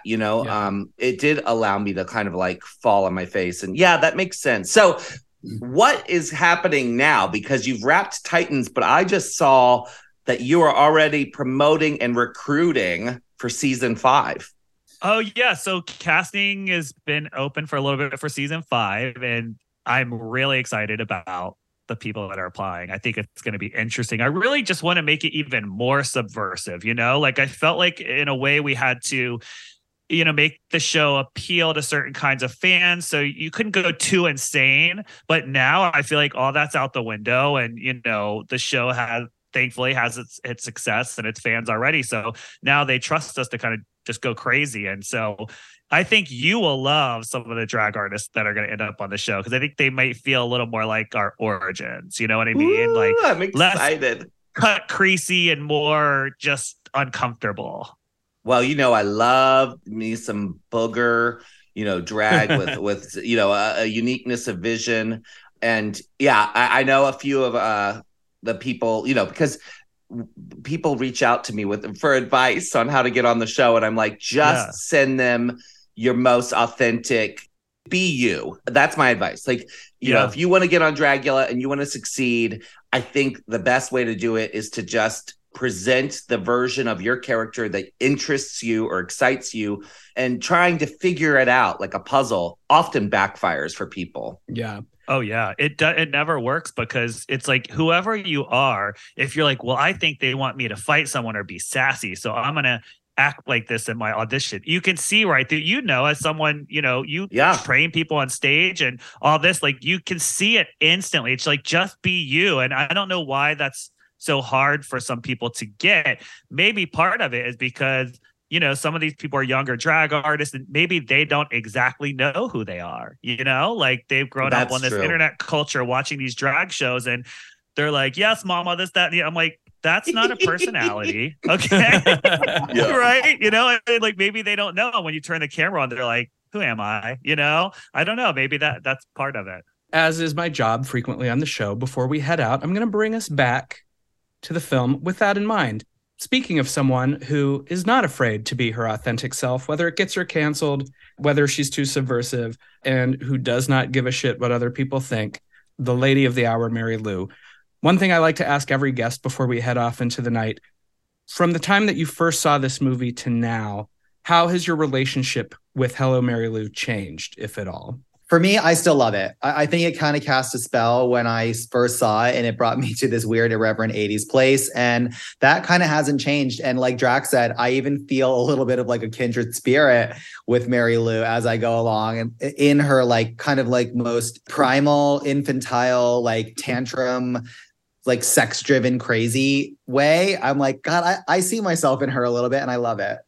it did allow me to kind of like fall on my face. And that makes sense. So what is happening now? Because you've wrapped Titans, but I just saw that you are already promoting and recruiting for season 5. Oh, yeah. So casting has been open for a little bit for season 5, and I'm really excited about the people that are applying. I think it's going to be interesting. I really just want to make it even more subversive, like I felt like in a way we had to, make the show appeal to certain kinds of fans. So you couldn't go too insane, but now I feel like all that's out the window and, the show thankfully has its success and its fans already. So now they trust us to kind of just go crazy. And so I think you will love some of the drag artists that are going to end up on the show because I think they might feel a little more like our origins. You know what I mean? Ooh, like I'm excited. Less cut creasy and more just uncomfortable. Well, I love me some booger, drag with a uniqueness of vision. And I know a few of the people, because people reach out to me for advice on how to get on the show. And I'm like, send them your most authentic, be you. That's my advice. Like, if you want to get on Dragula and you want to succeed, I think the best way to do it is to just present the version of your character that interests you or excites you, and trying to figure it out like a puzzle often backfires for people. Yeah. Oh, yeah. It never works because it's like whoever you are, if you're like, well, I think they want me to fight someone or be sassy, so I'm going to act like this in my audition. You can see right through, as someone, you train people on stage and all this, like you can see it instantly. It's like, just be you. And I don't know why that's so hard for some people to get. Maybe part of it is because, some of these people are younger drag artists and maybe they don't exactly know who they are, like they've grown up on this internet culture watching these drag shows and they're like, yes, mama, this, that. And I'm like, that's not a personality. Okay. Right. Like maybe they don't know when you turn the camera on, they're like, who am I? I don't know. Maybe that's part of it. As is my job frequently on the show, before we head out, I'm going to bring us back to the film with that in mind. Speaking of someone who is not afraid to be her authentic self, whether it gets her canceled, whether she's too subversive, and who does not give a shit what other people think, the lady of the hour, Mary Lou. One thing I like to ask every guest before we head off into the night, from the time that you first saw this movie to now, how has your relationship with Hello, Mary Lou changed, if at all? For me, I still love it. I think it kind of cast a spell when I first saw it, and it brought me to this weird, irreverent 80s place. And that kind of hasn't changed. And like Drac said, I even feel a little bit of like a kindred spirit with Mary Lou as I go along, and in her like kind of like most primal, infantile, like tantrum like sex driven, crazy way. I'm like, God, I see myself in her a little bit and I love it.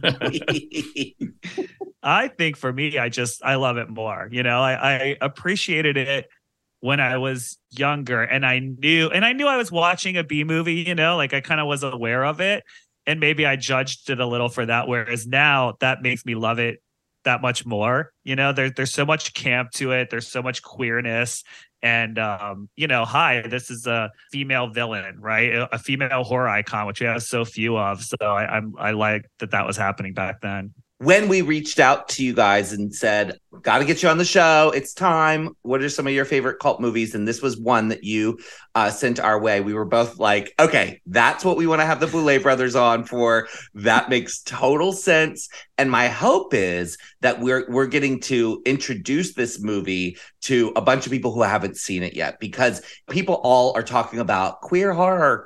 I think for me, I love it more. You know, I appreciated it when I was younger, and I knew I was watching a B movie, you know, like I kind of was aware of it, and maybe I judged it a little for that. Whereas now that makes me love it that much more. You know, there's so much camp to it. There's so much queerness. And, you know, hi, this is a female villain, right? A female horror icon, which we have so few of. So I like that was happening back then. When we reached out to you guys and said, got to get you on the show, it's time. What are some of your favorite cult movies? And this was one that you sent our way. We were both like, okay, that's what we want to have the Boulet brothers on for. That makes total sense. And my hope is that we're getting to introduce this movie to a bunch of people who haven't seen it yet, because people all are talking about queer horror,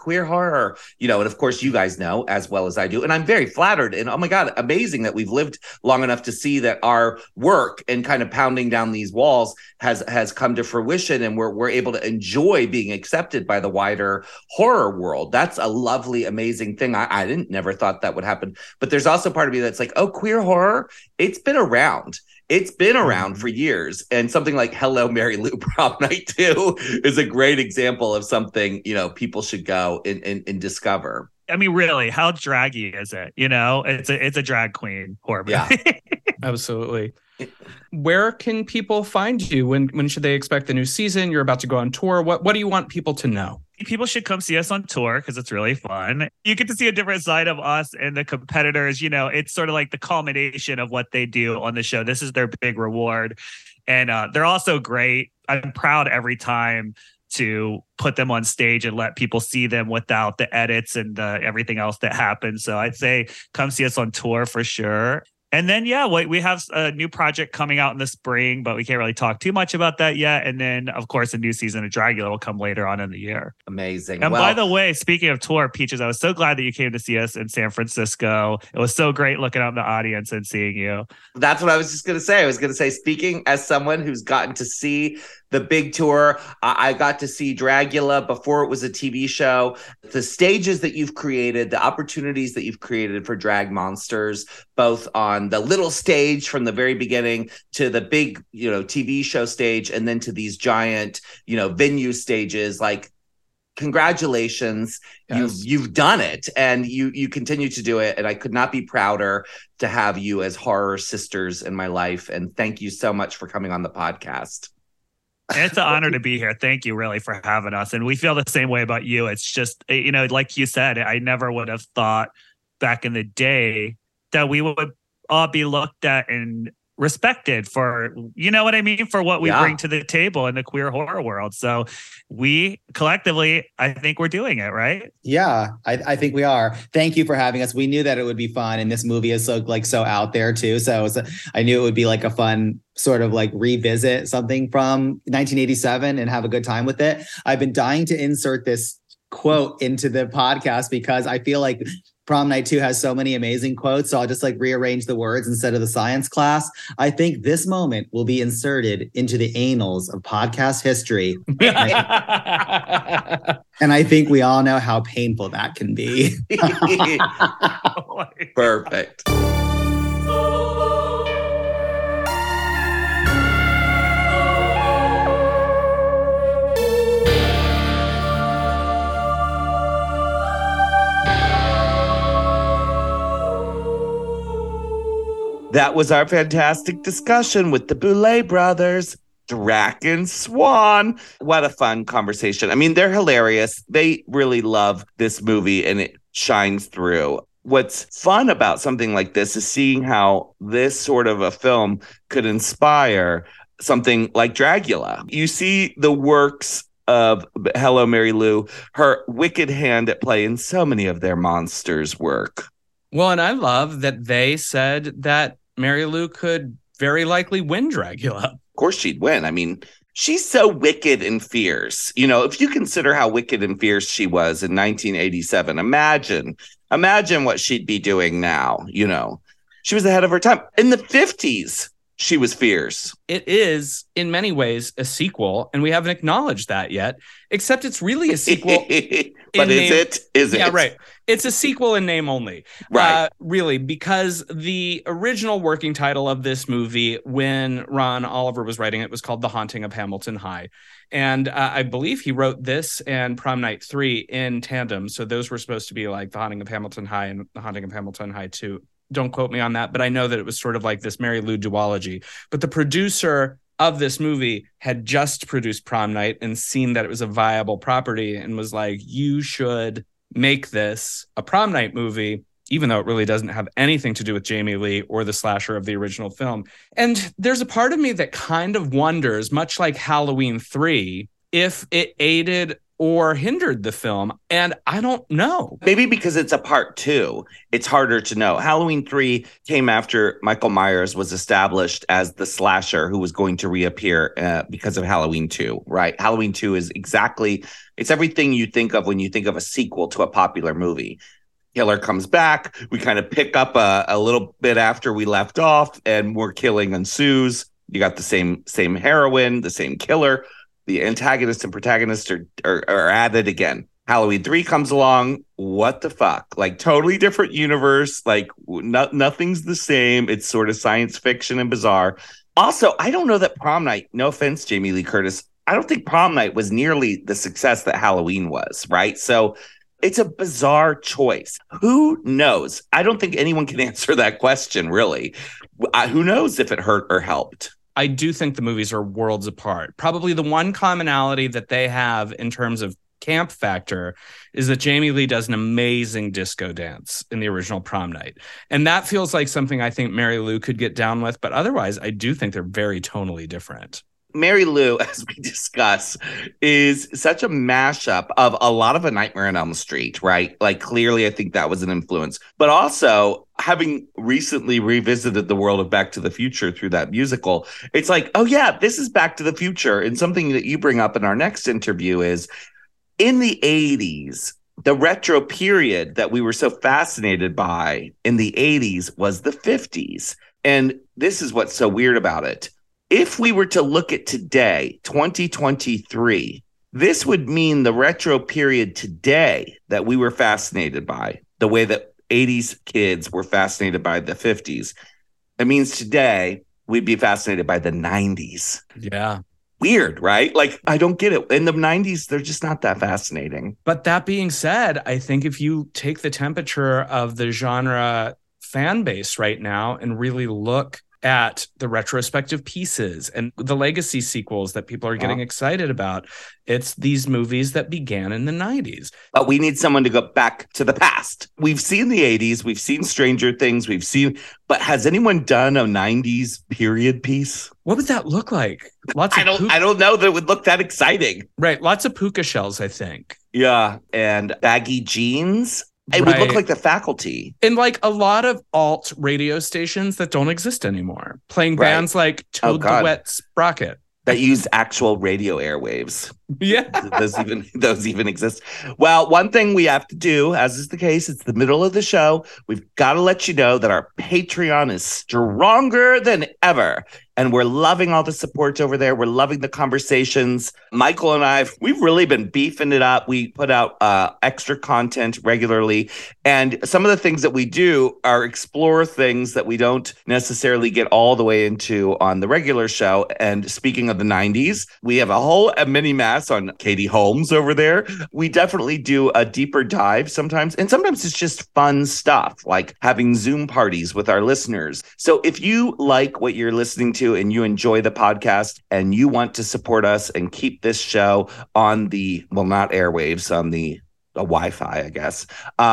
you know, and of course you guys know as well as I do. And I'm very flattered, and oh my God, amazing that we've lived long enough to see that our work and kind of pounding down these walls has come to fruition, and we're able to enjoy being accepted by the wider horror world. That's a lovely, amazing thing. I never thought that would happen. But there's also part of me that's like, oh, queer horror, it's been around. It's been around for years. And something like Hello, Mary Lou Prom Night 2 is a great example of something, you know, people should go and discover. I mean, really, how draggy is it? You know, it's a drag queen horror movie. Yeah, absolutely. Where can people find you? When should they expect the new season? You're about to go on tour. What do you want people to know? People should come see us on tour because it's really fun. You get to see a different side of us and the competitors. You know, it's sort of like the culmination of what they do on the show. This is their big reward. And they're also great. I'm proud every time to put them on stage and let people see them without the edits and everything else that happens. So I'd say come see us on tour for sure. And then, yeah, we have a new project coming out in the spring, but we can't really talk too much about that yet. And then, of course, a new season of Dragula will come later on in the year. Amazing. And by the way, speaking of tour, Peaches, I was so glad that you came to see us in San Francisco. It was so great looking out in the audience and seeing you. That's what I was just going to say. I was going to say, speaking as someone who's gotten to see the big tour, I got to see Dragula before it was a TV show. The stages that you've created, the opportunities that you've created for drag monsters, both on the little stage from the very beginning to the big, you know, TV show stage, and then to these giant, you know, venue stages, like, congratulations. Yes. You've done it, and you continue to do it. And I could not be prouder to have you as horror sisters in my life. And thank you so much for coming on the podcast. It's an honor to be here. Thank you really for having us. And we feel the same way about you. It's just, you know, like you said, I never would have thought back in the day that we would all be looked at and respected for, you know what I mean, for what we bring to the table in the queer horror world. So we collectively, I think we're doing it, right? Yeah, I think we are. Thank you for having us. We knew that it would be fun, and this movie is so out there too. So I knew it would be like a fun sort of like revisit something from 1987 and have a good time with it. I've been dying to insert this quote into the podcast because I feel like Prom Night 2 has so many amazing quotes. So I'll just like rearrange the words instead of the science class. I think this moment will be inserted into the annals of podcast history. And I think we all know how painful that can be. Perfect. That was our fantastic discussion with the Boulet brothers, Drac and Swan. What a fun conversation. I mean, they're hilarious. They really love this movie, and it shines through. What's fun about something like this is seeing how this sort of a film could inspire something like Dragula. You see the works of Hello, Mary Lou, her wicked hand at play in so many of their monsters' work. Well, and I love that they said that Mary Lou could very likely win Dragula. Of course she'd win. I mean, she's so wicked and fierce. You know, if you consider how wicked and fierce she was in 1987, imagine what she'd be doing now. You know, she was ahead of her time. In the 50s, she was fierce. It is, in many ways, a sequel, and we haven't acknowledged that yet, except it's really a sequel. But is it? Yeah, right. It's a sequel in name only. Right. Really, because the original working title of this movie, when Ron Oliver was writing it, was called The Haunting of Hamilton High. And I believe he wrote this and Prom Night 3 in tandem. So those were supposed to be like The Haunting of Hamilton High and The Haunting of Hamilton High 2. Don't quote me on that, but I know that it was sort of like this Mary Lou duology. But the producer of this movie had just produced Prom Night and seen that it was a viable property and was like, you should make this a Prom Night movie, even though it really doesn't have anything to do with Jamie Lee or the slasher of the original film. And there's a part of me that kind of wonders, much like Halloween 3, if it aided or hindered the film. And I don't know. Maybe because it's a part 2, it's harder to know. Halloween 3 came after Michael Myers was established as the slasher who was going to reappear because of Halloween 2, right? Halloween 2 is it's everything you think of when you think of a sequel to a popular movie. Killer comes back. We kind of pick up a little bit after we left off, and more killing ensues. You got the same heroine, the same killer. The antagonist and protagonist are added again. Halloween 3 comes along. What the fuck? Like, totally different universe. Like, nothing's the same. It's sort of science fiction and bizarre. Also, I don't know that Prom Night, no offense, Jamie Lee Curtis, I don't think Prom Night was nearly the success that Halloween was, right? So it's a bizarre choice. Who knows? I don't think anyone can answer that question, really. Who knows if it hurt or helped? I do think the movies are worlds apart. Probably the one commonality that they have in terms of camp factor is that Jamie Lee does an amazing disco dance in the original Prom Night. And that feels like something I think Mary Lou could get down with. But otherwise, I do think they're very tonally different. Mary Lou, as we discuss, is such a mashup of a lot of A Nightmare on Elm Street, right? Like, clearly, I think that was an influence. But also, having recently revisited the world of Back to the Future through that musical, it's like, oh, yeah, this is Back to the Future. And something that you bring up in our next interview is, in the 80s, the retro period that we were so fascinated by in the 80s was the 50s. And this is what's so weird about it. If we were to look at today, 2023, this would mean the retro period today that we were fascinated by, the way that 80s kids were fascinated by the 50s. It means today we'd be fascinated by the 90s. Yeah. Weird, right? Like, I don't get it. In the 90s, they're just not that fascinating. But that being said, I think if you take the temperature of the genre fan base right now and really look at the retrospective pieces and the legacy sequels that people are getting excited about, it's these movies that began in the 90s. But we need someone to go back to the past. We've seen the 80s, we've seen Stranger Things, but has anyone done a 90s period piece? What would that look like? I don't know that it would look that exciting. Right, lots of puka shells, I think. Yeah, and baggy jeans. It would look like The Faculty. And like a lot of alt radio stations that don't exist anymore, playing bands like Toad the Wet Sprocket. That use actual radio airwaves. Yeah. Those even exist. Well, one thing we have to do, as is the case, it's the middle of the show. We've got to let you know that our Patreon is stronger than ever. And we're loving all the support over there. We're loving the conversations. Michael and we've really been beefing it up. We put out extra content regularly. And some of the things that we do are explore things that we don't necessarily get all the way into on the regular show. And speaking of the 90s, we have a mini mass on Katie Holmes over there. We definitely do a deeper dive sometimes. And sometimes it's just fun stuff, like having Zoom parties with our listeners. So if you like what you're listening to and you enjoy the podcast and you want to support us and keep this show on the, well, not airwaves, on the Wi-Fi, I guess.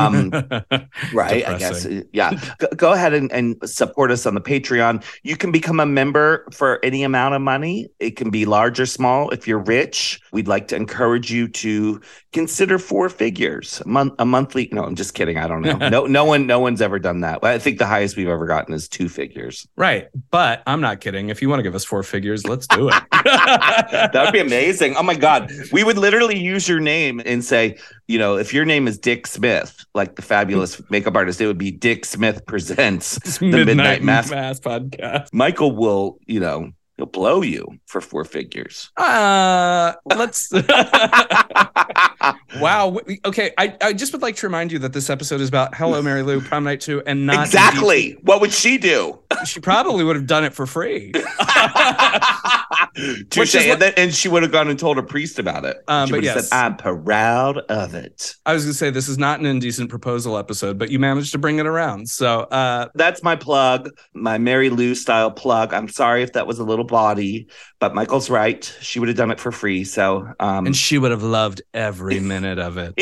Right. I guess. Yeah. Go ahead and support us on the Patreon. You can become a member for any amount of money. It can be large or small. If you're rich, we'd like to encourage you to consider 4 figures a monthly. No, I'm just kidding. I don't know. No one's ever done that. I think the highest we've ever gotten is 2 figures. Right. But I'm not kidding. If you want to give us 4 figures, let's do it. That would be amazing. Oh my God. We would literally use your name and say, if your name is Dick Smith, like the fabulous makeup artist, it would be Dick Smith Presents the Midnight Mass Podcast. Michael will, he'll blow you for 4 figures. Let's. Wow. Okay. I just would like to remind you that this episode is about Hello, Mary Lou, Prom Night 2, and not exactly. What would she do? She probably would have done it for free. Touche. And she would have gone and told a priest about it. She would have said, I'm proud of it. I was going to say, this is not an indecent proposal episode, but you managed to bring it around. So that's my plug, my Mary Lou style plug. I'm sorry if that was a little bawdy, but Michael's right. She would have done it for free. So, and she would have loved every minute of it.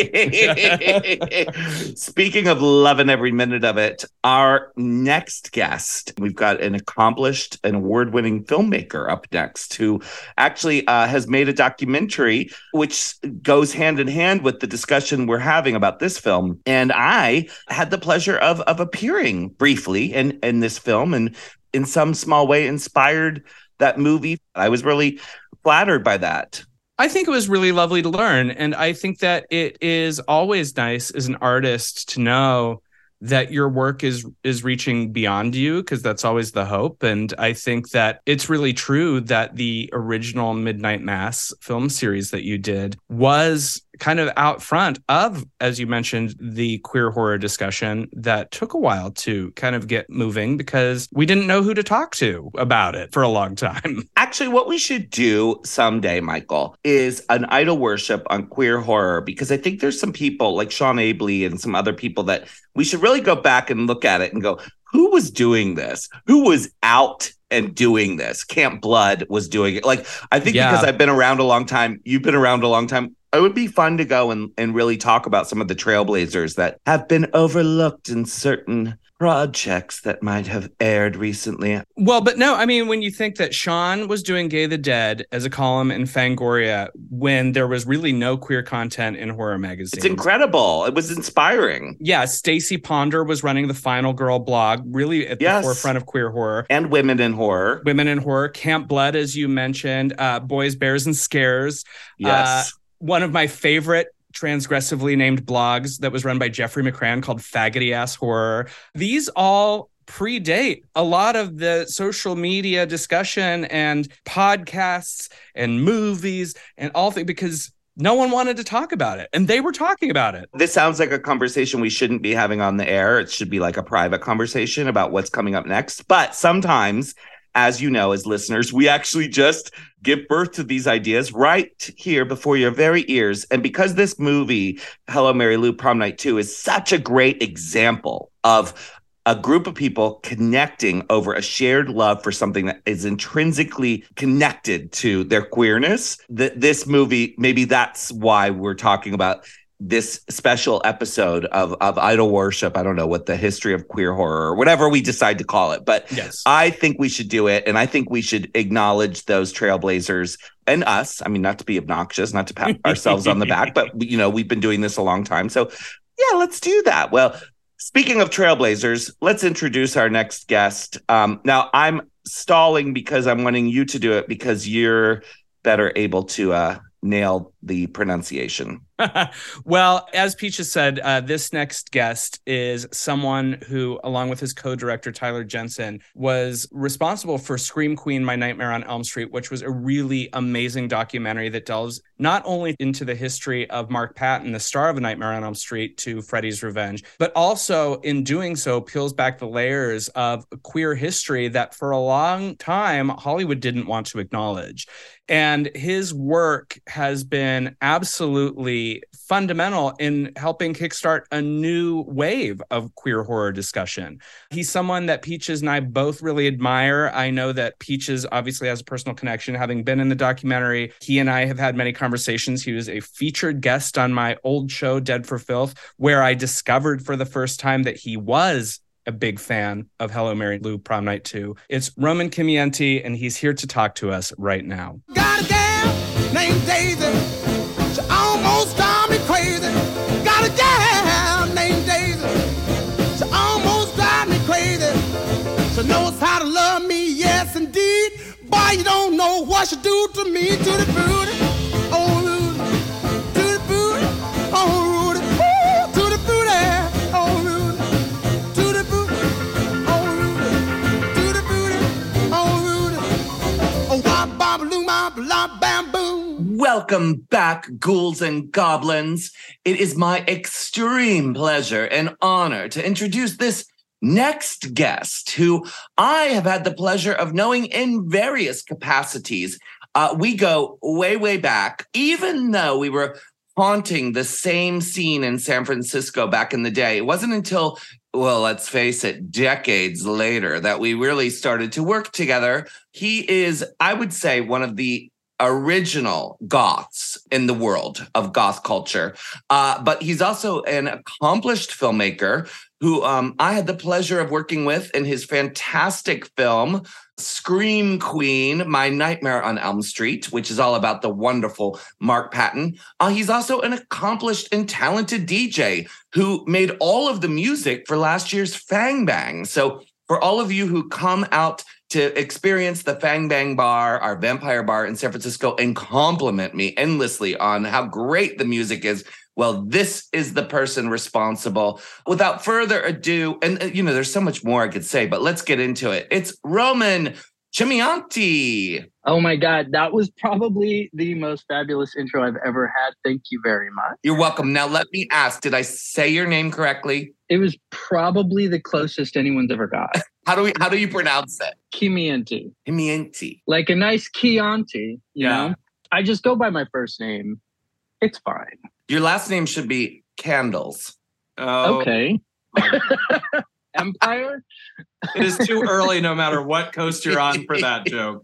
Speaking of loving every minute of it, our next guest, we've got an accomplished and award-winning filmmaker up next who actually has made a documentary which goes hand in hand with the discussion we're having about this film. And I had the pleasure of appearing briefly in this film, and in some small way inspired that movie. I was really flattered by that. I think it was really lovely to learn. And I think that it is always nice as an artist to know that your work is reaching beyond you, because that's always the hope. And I think that it's really true that the original Midnight Mass film series that you did was kind of out front of, as you mentioned, the queer horror discussion that took a while to kind of get moving because we didn't know who to talk to about it for a long time. Actually, what we should do someday, Michael, is an idol worship on queer horror, because I think there's some people like Sean Abley and some other people that we should really go back and look at it and go, who was doing this? Who was out and doing this? Camp Blood was doing it. Like, I think because I've been around a long time, you've been around a long time, it would be fun to go and really talk about some of the trailblazers that have been overlooked in certain projects that might have aired recently. Well, but no, I mean, when you think that Sean was doing Gay the Dead as a column in Fangoria when there was really no queer content in horror magazines. It's incredible. It was inspiring. Yeah, Stacey Ponder was running the Final Girl blog, really at the forefront of queer horror. And women in horror. Women in horror. Camp Blood, as you mentioned. Boys, Bears, and Scares. Yes. One of my favorite transgressively named blogs that was run by Jeffrey McCran called Faggoty Ass Horror. These all predate a lot of the social media discussion and podcasts and movies and all things, because no one wanted to talk about it, and they were talking about it. This sounds like a conversation we shouldn't be having on the air. It should be like a private conversation about what's coming up next. But sometimes, as you know, as listeners, we actually just give birth to these ideas right here before your very ears. And because this movie, Hello, Mary Lou, Prom Night 2, is such a great example of a group of people connecting over a shared love for something that is intrinsically connected to their queerness, this movie, maybe that's why we're talking about this special episode of idol worship. I don't know what the history of queer horror or whatever we decide to call it, but yes. I think we should do it. And I think we should acknowledge those trailblazers and us. I mean, not to be obnoxious, not to pat ourselves on the back, but we've been doing this a long time. So yeah, let's do that. Well, speaking of trailblazers, let's introduce our next guest. Now I'm stalling because I'm wanting you to do it because you're better able to nail the pronunciation. Well, as Peach has said, this next guest is someone who, along with his co-director, Tyler Jensen, was responsible for Scream Queen, My Nightmare on Elm Street, which was a really amazing documentary that delves not only into the history of Mark Patton, the star of A Nightmare on Elm Street, to Freddy's Revenge, but also in doing so peels back the layers of queer history that for a long time Hollywood didn't want to acknowledge. And his work has been absolutely fundamental in helping kickstart a new wave of queer horror discussion. He's someone that Peaches and I both really admire. I know that Peaches obviously has a personal connection, having been in the documentary. He and I have had many conversations. He was a featured guest on my old show, Dead for Filth, where I discovered for the first time that he was a big fan of Hello, Mary Lou, Prom Night 2. It's Roman Kimienti, and he's here to talk to us right now. Got a gal named Daisy. She almost drive me crazy. Got a gal named Daisy. She almost drive me crazy. She knows how to love me, yes indeed. Boy, why you don't know what you do to me, to the booty. Oh, Rudy. To the booty. Oh, Rudy. Ooh, to the booty. Oh, Rudy. To the booty. Oh, Rudy. To the booty. Oh, Rudy. Oh, wop, bop, loo, bop, lop, bam, boom. Welcome back, ghouls and goblins. It is my extreme pleasure and honor to introduce this next guest, who I have had the pleasure of knowing in various capacities. We go way, way back, even though we were haunting the same scene in San Francisco back in the day. It wasn't until, well, let's face it, decades later that we really started to work together. He is, I would say, one of the original goths in the world of goth culture. But he's also an accomplished filmmaker who I had the pleasure of working with in his fantastic film, Scream Queen, My Nightmare on Elm Street, which is all about the wonderful Mark Patton. He's also an accomplished and talented DJ who made all of the music for last year's Fang Bang. So for all of you who come out to experience the Fang Bang Bar, our vampire bar in San Francisco, and compliment me endlessly on how great the music is, well, this is the person responsible. Without further ado, and there's so much more I could say, but let's get into it. It's Roman Chimianti. Oh my God, that was probably the most fabulous intro I've ever had. Thank you very much. You're welcome. Now let me ask, did I say your name correctly? It was probably the closest anyone's ever got. How do you pronounce it? Chimianti. Chimianti. Like a nice Chianti, you know? I just go by my first name. It's fine. Your last name should be Candles. Oh, Okay. Empire? It is too early no matter what coast you're on for that joke.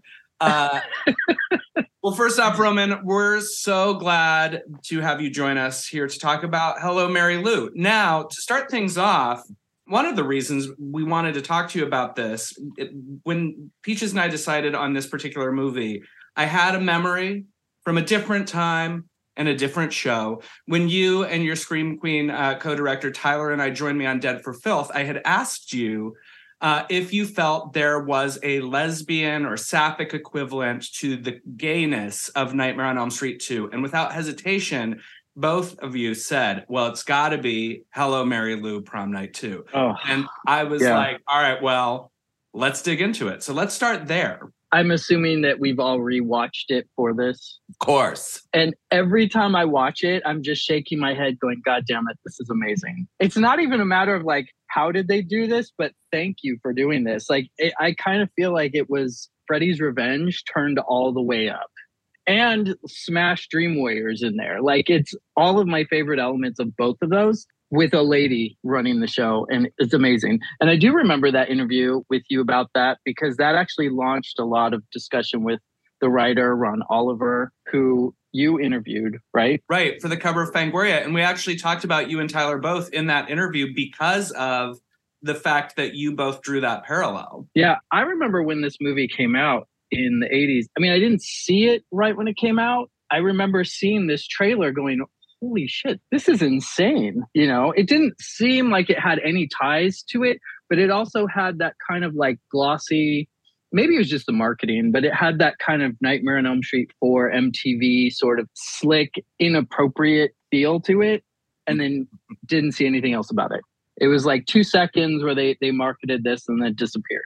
Well, first off, Roman, we're so glad to have you join us here to talk about Hello, Mary Lou. Now, to start things off, one of the reasons we wanted to talk to you about this, when Peaches and I decided on this particular movie, I had a memory from a different time and a different show. When you and your Scream Queen co-director Tyler and I joined me on Dead for Filth, I had asked you if you felt there was a lesbian or sapphic equivalent to the gayness of Nightmare on Elm Street 2. And without hesitation, both of you said, well, it's got to be Hello, Mary Lou, Prom Night 2. Oh, and I was like, all right, well, let's dig into it. So let's start there. I'm assuming that we've all rewatched it for this. Of course. And every time I watch it, I'm just shaking my head going, God damn it, this is amazing. It's not even a matter of like, how did they do this? But thank you for doing this. Like, I kind of feel like it was Freddy's Revenge turned all the way up. And Smash Dream Warriors in there. Like, it's all of my favorite elements of both of those with a lady running the show. And it's amazing. And I do remember that interview with you about that, because that actually launched a lot of discussion with the writer, Ron Oliver, who you interviewed, right? Right, for the cover of Fangoria. And we actually talked about you and Tyler both in that interview because of the fact that you both drew that parallel. Yeah, I remember when this movie came out in the 80s. I mean, I didn't see it right when it came out. I remember seeing this trailer going, holy shit, this is insane. You know, it didn't seem like it had any ties to it, but it also had that kind of like glossy, maybe it was just the marketing, but it had that kind of Nightmare on Elm Street 4 MTV sort of slick, inappropriate feel to it. And then didn't see anything else about it. It was like 2 seconds where they marketed this and then disappeared.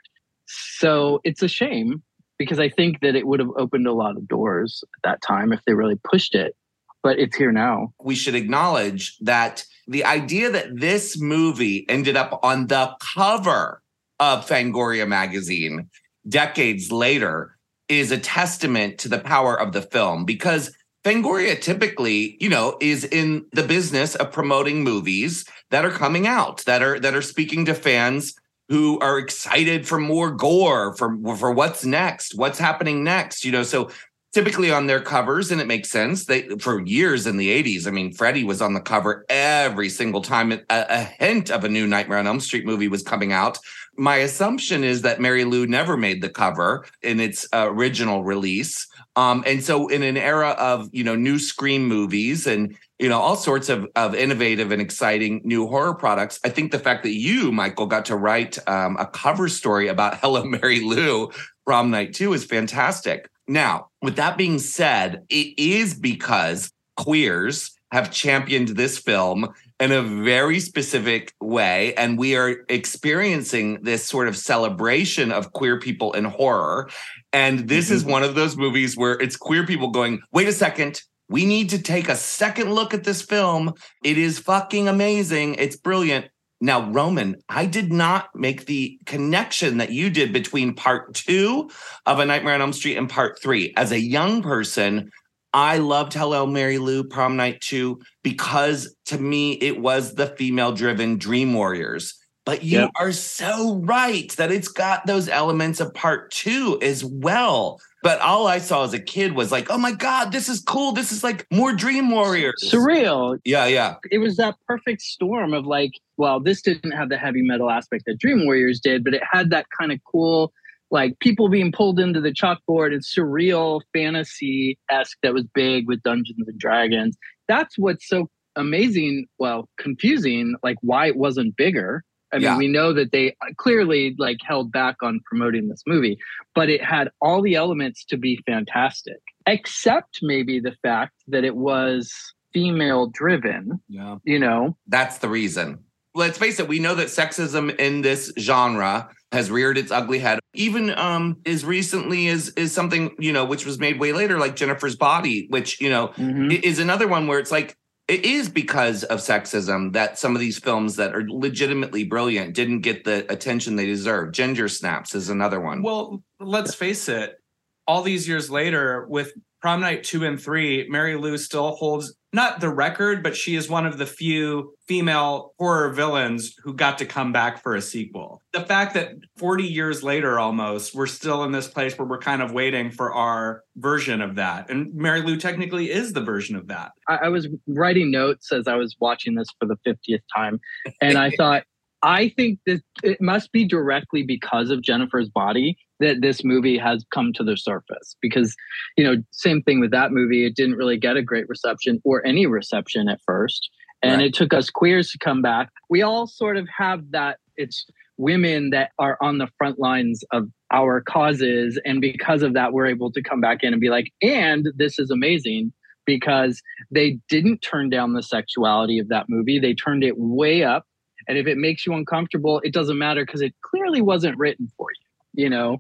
So it's a shame, because I think that it would have opened a lot of doors at that time if they really pushed it. But it's here now. We should acknowledge that the idea that this movie ended up on the cover of Fangoria magazine decades later is a testament to the power of the film, because Fangoria typically, is in the business of promoting movies that are coming out, that are speaking to fans who are excited for more gore, for what's next, what's happening next, so typically on their covers, and it makes sense. For years in the 80s, I mean, Freddy was on the cover every single time a hint of a new Nightmare on Elm Street movie was coming out. My assumption is that Mary Lou never made the cover in its original release. And so in an era of, new Scream movies and, all sorts of innovative and exciting new horror products, I think the fact that you, Michael, got to write a cover story about Hello, Mary Lou Prom Night 2 is fantastic. Now, with that being said, it is because queers have championed this film in a very specific way. And we are experiencing this sort of celebration of queer people in horror. And this is one of those movies where it's queer people going, wait a second, we need to take a second look at this film. It is fucking amazing. It's brilliant. Now, Roman, I did not make the connection that you did between part 2 of A Nightmare on Elm Street and part 3. As a young person, I loved Hello, Mary Lou, Prom Night 2, because to me, it was the female-driven Dream Warriors. But you are so right that it's got those elements of part 2 as well. But all I saw as a kid was like, oh my God, this is cool. This is like more Dream Warriors. Surreal. Yeah. It was that perfect storm of like, well, this didn't have the heavy metal aspect that Dream Warriors did, but it had that kind of cool, like people being pulled into the chalkboard and surreal fantasy-esque that was big with Dungeons and Dragons. That's what's so amazing, well, confusing, like why it wasn't bigger. I mean, we know that they clearly like held back on promoting this movie, but it had all the elements to be fantastic, except maybe the fact that it was female driven. Yeah. You know, that's the reason. Let's face it, we know that sexism in this genre has reared its ugly head. Even as recently as something, you know, which was made way later, like Jennifer's Body, which, you know, is another one where it's like, it is because of sexism that some of these films that are legitimately brilliant didn't get the attention they deserve. Ginger Snaps is another one. Well, let's face it. All these years later, with Prom Night 2 and 3, Mary Lou still holds not the record, but she is one of the few female horror villains who got to come back for a sequel. The fact that 40 years later almost, we're still in this place where we're kind of waiting for our version of that. And Mary Lou technically is the version of that. I was writing notes as I was watching this for the 50th time. And I thought, I think that it must be directly because of Jennifer's Body that this movie has come to the surface. Because, you know, same thing with that movie. It didn't really get a great reception or any reception at first. And it took us queers to come back. We all sort of have that. It's women that are on the front lines of our causes. And because of that, we're able to come back in and be like, and this is amazing. Because they didn't turn down the sexuality of that movie. They turned it way up. And if it makes you uncomfortable, it doesn't matter because it clearly wasn't written for you. You know,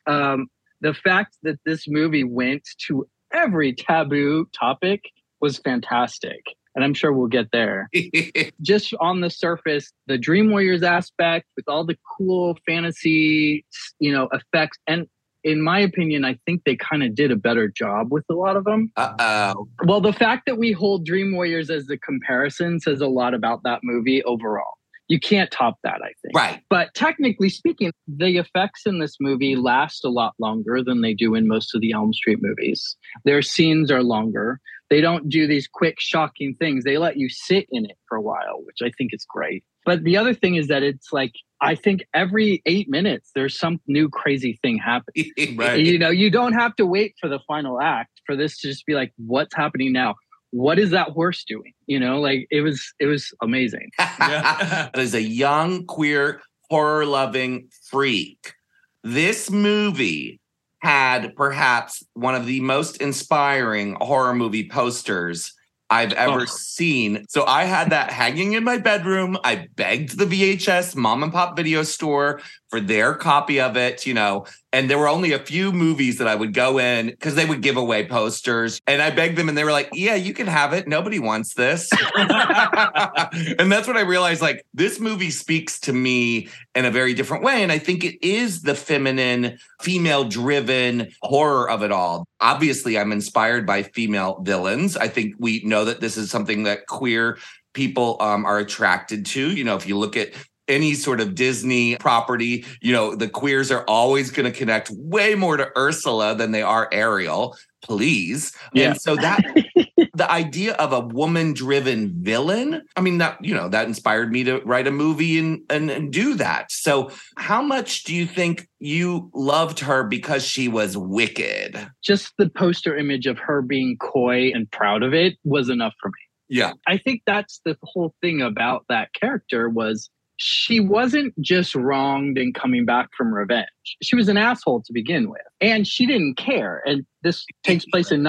the fact that this movie went to every taboo topic was fantastic. And I'm sure we'll get there. Just on the surface, the Dream Warriors aspect with all the cool fantasy, you know, effects. And in my opinion, I think they kind of did a better job with a lot of them. Well, the fact that we hold Dream Warriors as the comparison says a lot about that movie overall. You can't top that, I think. Right. But technically speaking, the effects in this movie last a lot longer than they do in most of the Elm Street movies. Their scenes are longer. They don't do these quick, shocking things. They let you sit in it for a while, which I think is great. But the other thing is that it's like, I think every 8 minutes, there's some new crazy thing happening. Right. You know, you don't have to wait for the final act for this to just be like, what's happening now? What is that horse doing? You know, like it was amazing. As a young, queer, horror-loving freak, this movie had perhaps one of the most inspiring horror movie posters I've ever seen. So I had that hanging in my bedroom. I begged the VHS mom and pop video store for their copy of it, you know, and there were only a few movies that I would go in because they would give away posters. And I begged them and they were like, yeah, you can have it. Nobody wants this. And that's when I realized, like, this movie speaks to me in a very different way. And I think it is the feminine, female-driven horror of it all. Obviously, I'm inspired by female villains. I think we know that this is something that queer people are attracted to. You know, if you look at any sort of Disney property, you know, the queers are always going to connect way more to Ursula than they are Ariel, please. Yeah. And so that the idea of a woman-driven villain, I mean, that, you know, that inspired me to write a movie and do that. So how much do you think you loved her because she was wicked? Just the poster image of her being coy and proud of it was enough for me. Yeah. I think that's the whole thing about that character was she wasn't just wronged in coming back from revenge. She was an asshole to begin with, and she didn't care. And this takes place in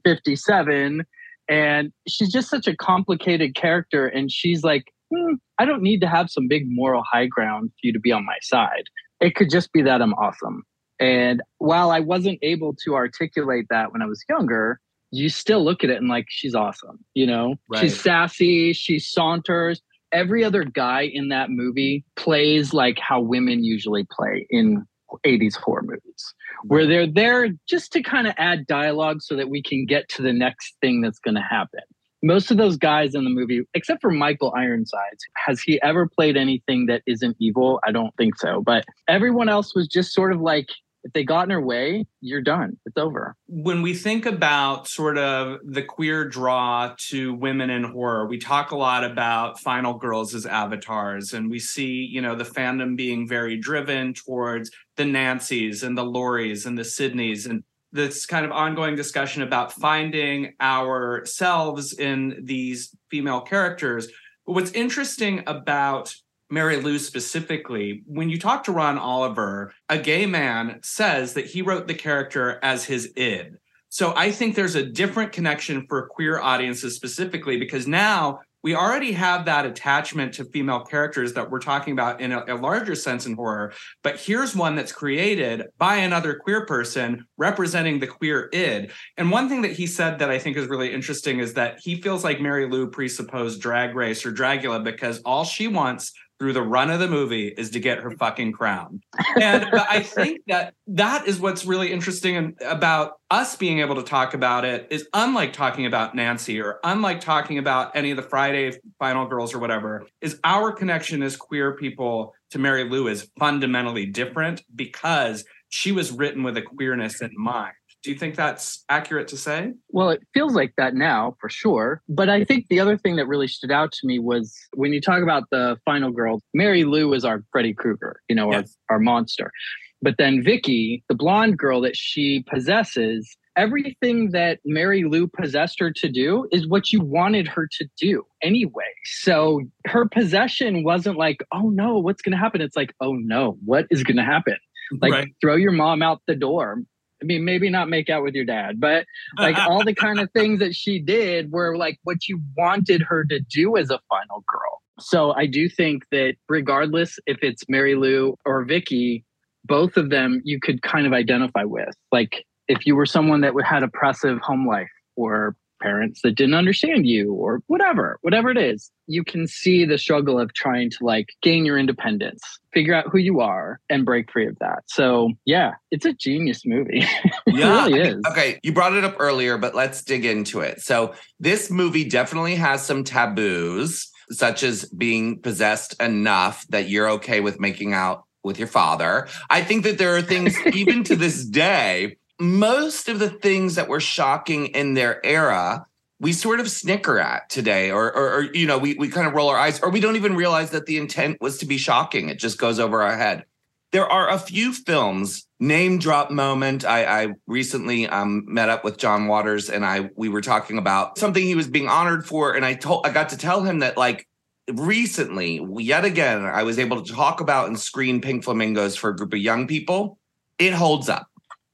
1957, and she's just such a complicated character. And she's like, I don't need to have some big moral high ground for you to be on my side. It could just be that I'm awesome. And while I wasn't able to articulate that when I was younger, you still look at it and like, she's awesome. You know, She's sassy, she saunters. Every other guy in that movie plays like how women usually play in 80s horror movies, where they're there just to kind of add dialogue so that we can get to the next thing that's going to happen. Most of those guys in the movie, except for Michael Ironsides, has he ever played anything that isn't evil? I don't think so. But everyone else was just sort of like, if they got in her way, you're done. It's over. When we think about sort of the queer draw to women in horror, we talk a lot about final girls as avatars, and we see, you know, the fandom being very driven towards the Nancys and the Lauries and the Sydneys, and this kind of ongoing discussion about finding ourselves in these female characters. But what's interesting about Mary Lou specifically, when you talk to Ron Oliver, a gay man says that he wrote the character as his id. So I think there's a different connection for queer audiences specifically, because now we already have that attachment to female characters that we're talking about in a larger sense in horror. But here's one that's created by another queer person representing the queer id. And one thing that he said that I think is really interesting is that he feels like Mary Lou presupposed Drag Race or Dragula because all she wants through the run of the movie is to get her fucking crown. And I think that is what's really interesting about us being able to talk about it, is unlike talking about Nancy or unlike talking about any of the Friday Final Girls or whatever, is our connection as queer people to Mary Lou is fundamentally different because she was written with a queerness in mind. Do you think that's accurate to say? Well, it feels like that now, for sure. But I think the other thing that really stood out to me was when you talk about the final girl, Mary Lou is our Freddy Krueger, you know, yes, our monster. But then Vicky, the blonde girl that she possesses, everything that Mary Lou possessed her to do is what you wanted her to do anyway. So her possession wasn't like, oh no, what's going to happen? It's like, oh no, what is going to happen? Like, throw your mom out the door. I mean, maybe not make out with your dad, but like all the kind of things that she did were like what you wanted her to do as a final girl. So I do think that regardless if it's Mary Lou or Vicky, both of them you could kind of identify with. Like if you were someone that had oppressive home life or parents that didn't understand you or whatever it is, you can see the struggle of trying to like gain your independence, figure out who you are and break free of that. So yeah, it's a genius movie. It really is. Okay, you brought it up earlier, but let's dig into it. So this movie definitely has some taboos, such as being possessed enough that you're okay with making out with your father. I think that there are things even to this day, most of the things that were shocking in their era, we sort of snicker at today, or you know, we kind of roll our eyes, or we don't even realize that the intent was to be shocking. It just goes over our head. There are a few films, name drop moment. I recently met up with John Waters and we were talking about something he was being honored for. And I got to tell him that like recently, yet again, I was able to talk about and screen Pink Flamingos for a group of young people. It holds up.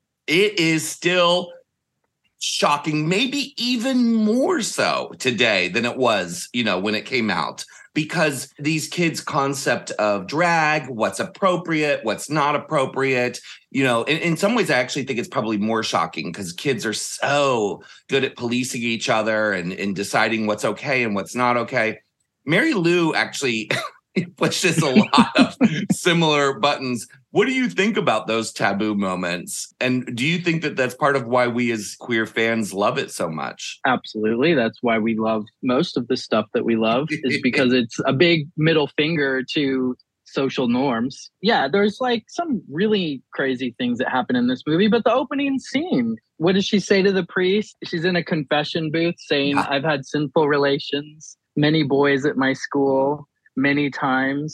It is still shocking, maybe even more so today than it was, you know, when it came out, because these kids' concept of drag, what's appropriate, what's not appropriate, you know, in some ways, I actually think it's probably more shocking because kids are so good at policing each other and deciding what's okay and what's not okay. Mary Lou actually pushes a lot of similar buttons. What do you think about those taboo moments? And do you think that that's part of why we as queer fans love it so much? Absolutely. That's why we love most of the stuff that we love is because it's a big middle finger to social norms. Yeah, there's like some really crazy things that happen in this movie, but the opening scene, what does she say to the priest? She's in a confession booth saying, I've had sinful relations, many boys at my school, many times,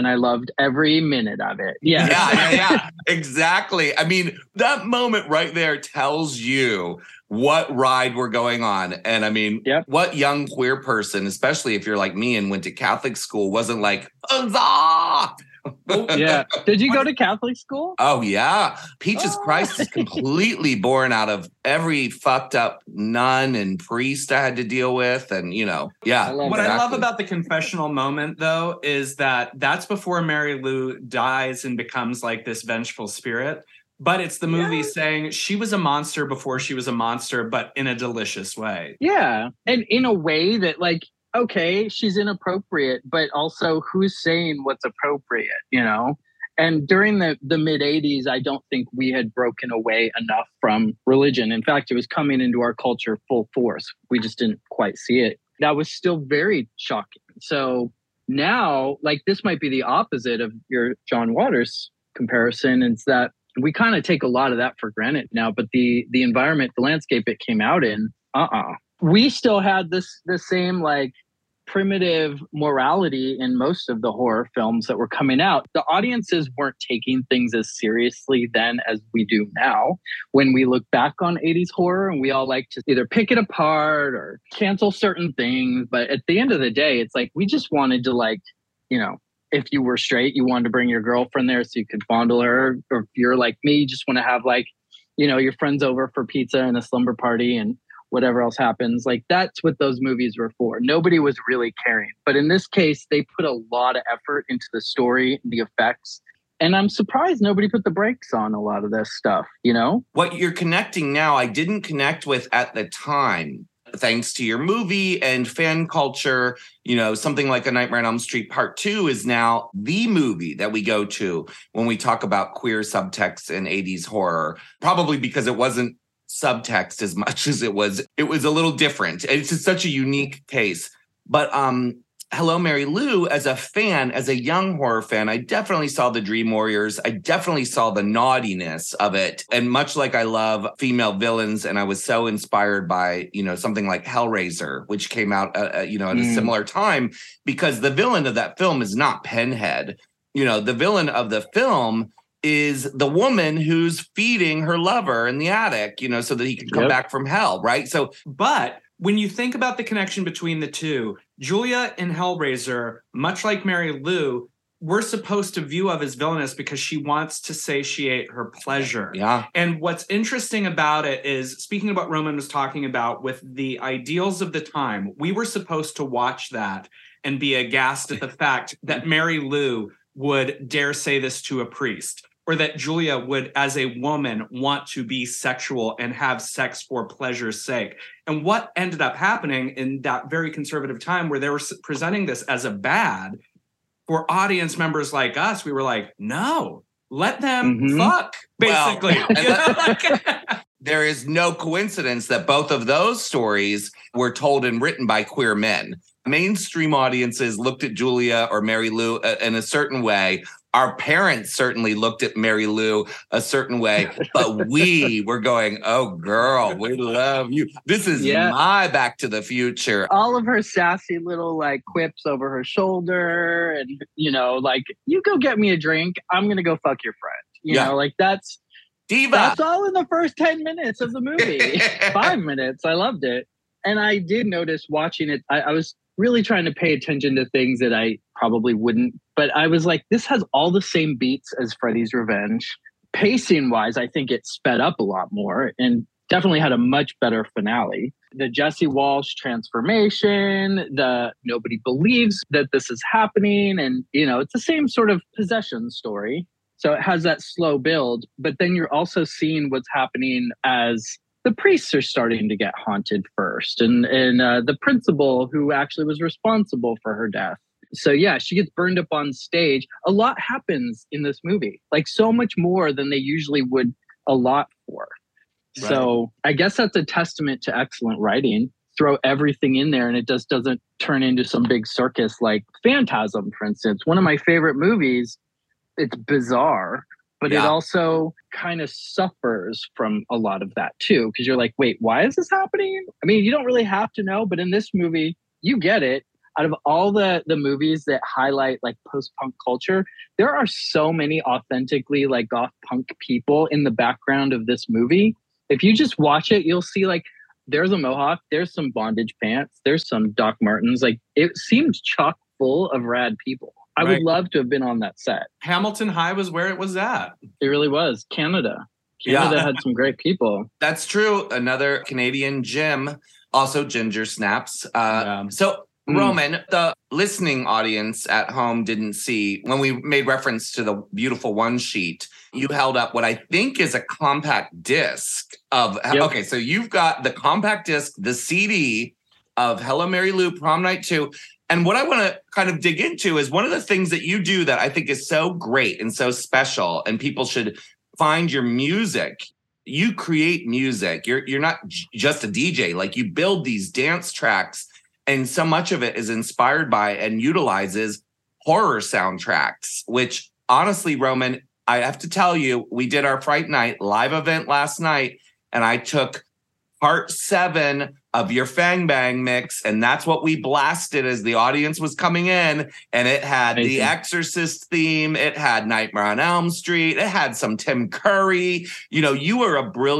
and I loved every minute of it. Yes. Yeah. Exactly. I mean, that moment right there tells you what ride we're going on. And I mean, what young queer person, especially if you're like me and went to Catholic school, wasn't like, huzzah! Yeah. Did you go to Catholic school? Oh, yeah. Peaches Christ is completely born out of every fucked up nun and priest I had to deal with. And, you know, yeah. What I love about the confessional moment, though, is that that's before Mary Lou dies and becomes like this vengeful spirit. But it's the movie saying she was a monster before she was a monster, but in a delicious way. Yeah. And in a way that, like, okay, she's inappropriate, but also who's saying what's appropriate, you know? And during the mid 80s, I don't think we had broken away enough from religion. In fact, it was coming into our culture full force. We just didn't quite see it. That was still very shocking. So now, like, this might be the opposite of your John Waters comparison. It's that we kind of take a lot of that for granted now, but the environment, the landscape it came out in, we still had the same like primitive morality in most of the horror films that were coming out. The audiences weren't taking things as seriously then as we do now. When we look back on 80s horror, and we all like to either pick it apart or cancel certain things. But at the end of the day, it's like, we just wanted to, like, you know, if you were straight, you wanted to bring your girlfriend there so you could fondle her. Or if you're like me, you just want to have, like, you know, your friends over for pizza and a slumber party and whatever else happens. Like, that's what those movies were for. Nobody was really caring. But in this case, they put a lot of effort into the story, the effects. And I'm surprised nobody put the brakes on a lot of this stuff, you know? What you're connecting now, I didn't connect with at the time. Thanks to your movie and fan culture, you know, something like A Nightmare on Elm Street Part 2 is now the movie that we go to when we talk about queer subtext in 80s horror, probably because it wasn't subtext as much as it was a little different. It's just such a unique case. But Hello, Mary Lou, as a fan, as a young horror fan, I definitely saw the Dream Warriors. I definitely saw the naughtiness of it. And much like I love female villains, and I was so inspired by, you know, something like Hellraiser, which came out, you know, at a similar time, because the villain of that film is not Pinhead. You know, the villain of the film is the woman who's feeding her lover in the attic, you know, so that he can come back from hell, right? So, but when you think about the connection between the two, Julia in Hellraiser, much like Mary Lou, we're supposed to view of as villainous because she wants to satiate her pleasure. Yeah. And what's interesting about it is, speaking of what Roman was talking about with the ideals of the time, we were supposed to watch that and be aghast at the fact that Mary Lou would dare say this to a priest, or that Julia would, as a woman, want to be sexual and have sex for pleasure's sake. And what ended up happening in that very conservative time where they were presenting this as a bad, for audience members like us, we were like, no, let them fuck, basically. Well, there is no coincidence that both of those stories were told and written by queer men. Mainstream audiences looked at Julia or Mary Lou in a certain way. Our parents certainly looked at Mary Lou a certain way, but we were going, oh, girl, we love you. This is my Back to the Future. All of her sassy little, like, quips over her shoulder and, you know, like, you go get me a drink. I'm going to go fuck your friend. You know, like, that's diva. That's all in the first 10 minutes of the movie. 5 minutes. I loved it. And I did notice watching it. I was really trying to pay attention to things that I probably wouldn't. But I was like, this has all the same beats as Freddy's Revenge. Pacing wise, I think it sped up a lot more and definitely had a much better finale. The Jesse Walsh transformation, the nobody believes that this is happening. And, you know, it's the same sort of possession story. So it has that slow build. But then you're also seeing what's happening as the priests are starting to get haunted first. And the principal who actually was responsible for her death. So yeah, she gets burned up on stage. A lot happens in this movie, like so much more than they usually would allot for. Right. So I guess that's a testament to excellent writing. Throw everything in there and it just doesn't turn into some big circus like Phantasm, for instance. One of my favorite movies. It's bizarre, but it also kind of suffers from a lot of that too. Because you're like, wait, why is this happening? I mean, you don't really have to know, but in this movie, you get it. out of all the movies that highlight like post-punk culture, there are so many authentically like goth punk people in the background of this movie. If you just watch it, you'll see like there's a mohawk, there's some bondage pants, there's some Doc Martens. Like it seemed chock full of rad people. I would love to have been on that set. Hamilton High was where it was at. It really was. Canada had some great people. That's true. Another Canadian gym, also Ginger Snaps. So Roman, the listening audience at home didn't see when we made reference to the beautiful one sheet. You held up what I think is a compact disc of. Yep. Okay, so you've got the compact disc, the CD of Hello Mary Lou Prom Night 2. And what I want to kind of dig into is one of the things that you do that I think is so great and so special, and people should find your music. You create music. You're not just a DJ. Like you build these dance tracks, and so much of it is inspired by and utilizes horror soundtracks, which honestly, Roman, I have to tell you, we did our Fright Night live event last night, and I took part 7 of your Fang Bang mix, and that's what we blasted as the audience was coming in, and it had the Exorcist theme, it had Nightmare on Elm Street, it had some Tim Curry. You know, you're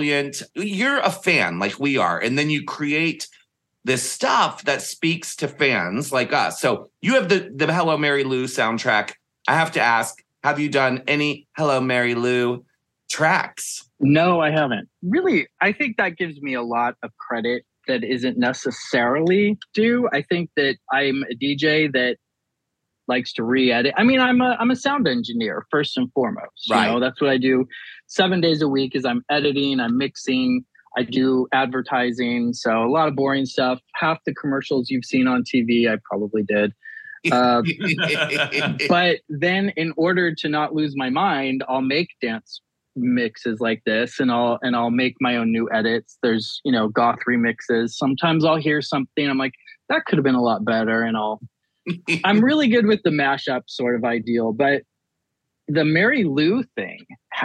a fan like we are, and then you create this stuff that speaks to fans like us. So you have the Hello Mary Lou soundtrack. I have to ask, have you done any Hello Mary Lou tracks? No, I haven't. Really, I think that gives me a lot of credit that isn't necessarily due. I think that I'm a DJ that likes to re-edit. I mean, I'm a sound engineer first and foremost. Right. You know, that's what I do 7 days a week is I'm editing, I'm mixing, I do advertising. So a lot of boring stuff. Half the commercials you've seen on TV, I probably did. But then in order to not lose my mind, I'll make dance mixes like this, and I'll make my own new edits. There's, you know, goth remixes. Sometimes I'll hear something, I'm like, that could have been a lot better, and I'm really good with the mashup sort of ideal. But the Mary Lou thing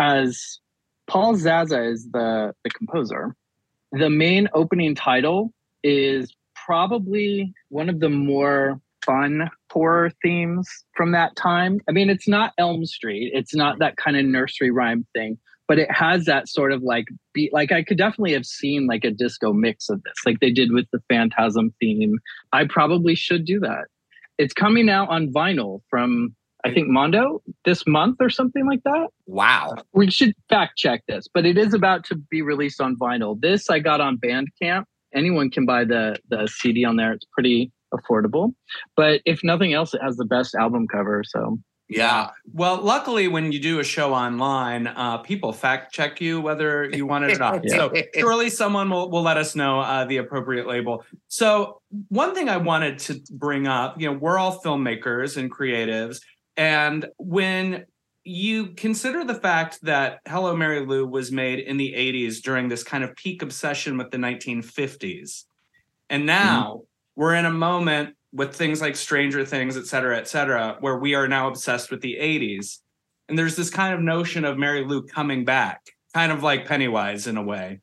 has Paul Zaza is the composer. The main opening title is probably one of the more fun horror themes from that time. I mean, it's not Elm Street. It's not that kind of nursery rhyme thing, but it has that sort of like beat. Like I could definitely have seen like a disco mix of this, like they did with the Phantasm theme. I probably should do that. It's coming out on vinyl from, I think, Mondo this month or something like that. Wow. We should fact check this, but it is about to be released on vinyl. This I got on Bandcamp. Anyone can buy the CD on there. It's pretty affordable, but if nothing else, it has the best album cover. So yeah. Well, luckily, when you do a show online, people fact check you whether you want it or not. Yeah. So surely someone will let us know the appropriate label. So one thing I wanted to bring up, you know, we're all filmmakers and creatives, and when you consider the fact that Hello Mary Lou was made in the 80s during this kind of peak obsession with the 1950s, and now we're in a moment with things like Stranger Things, et cetera, where we are now obsessed with the 80s. And there's this kind of notion of Mary Lou coming back, kind of like Pennywise in a way.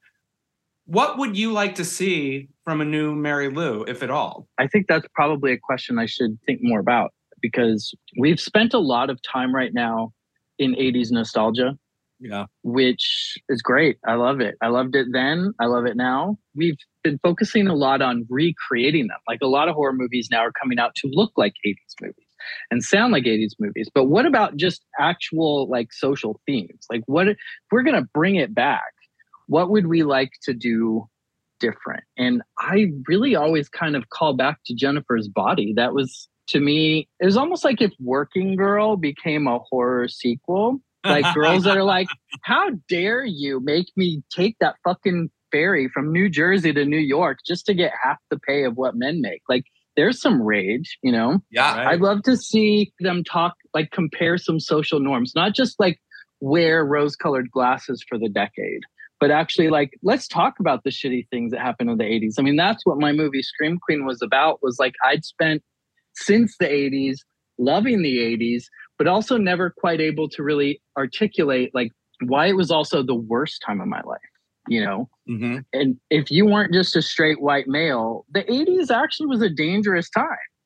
What would you like to see from a new Mary Lou, if at all? I think that's probably a question I should think more about, because we've spent a lot of time right now in 80s nostalgia. Yeah. Which is great. I love it. I loved it then. I love it now. We've been focusing a lot on recreating them. Like a lot of horror movies now are coming out to look like 80s movies and sound like 80s movies. But what about just actual like social themes? Like what if we're going to bring it back? What would we like to do different? And I really always kind of call back to Jennifer's Body. That was, to me, it was almost like if Working Girl became a horror sequel. Like girls that are like, how dare you make me take that fucking ferry from New Jersey to New York just to get half the pay of what men make? Like there's some rage, you know? Yeah. Right. I'd love to see them talk, like compare some social norms, not just like wear rose-colored glasses for the decade, but actually like, let's talk about the shitty things that happened in the 80s. I mean, that's what my movie Scream Queen was about, was like, I'd spent since the 80s loving the 80s, but also never quite able to really articulate like why it was also the worst time of my life, you know? And if you weren't just a straight white male, the 80s actually was a dangerous time.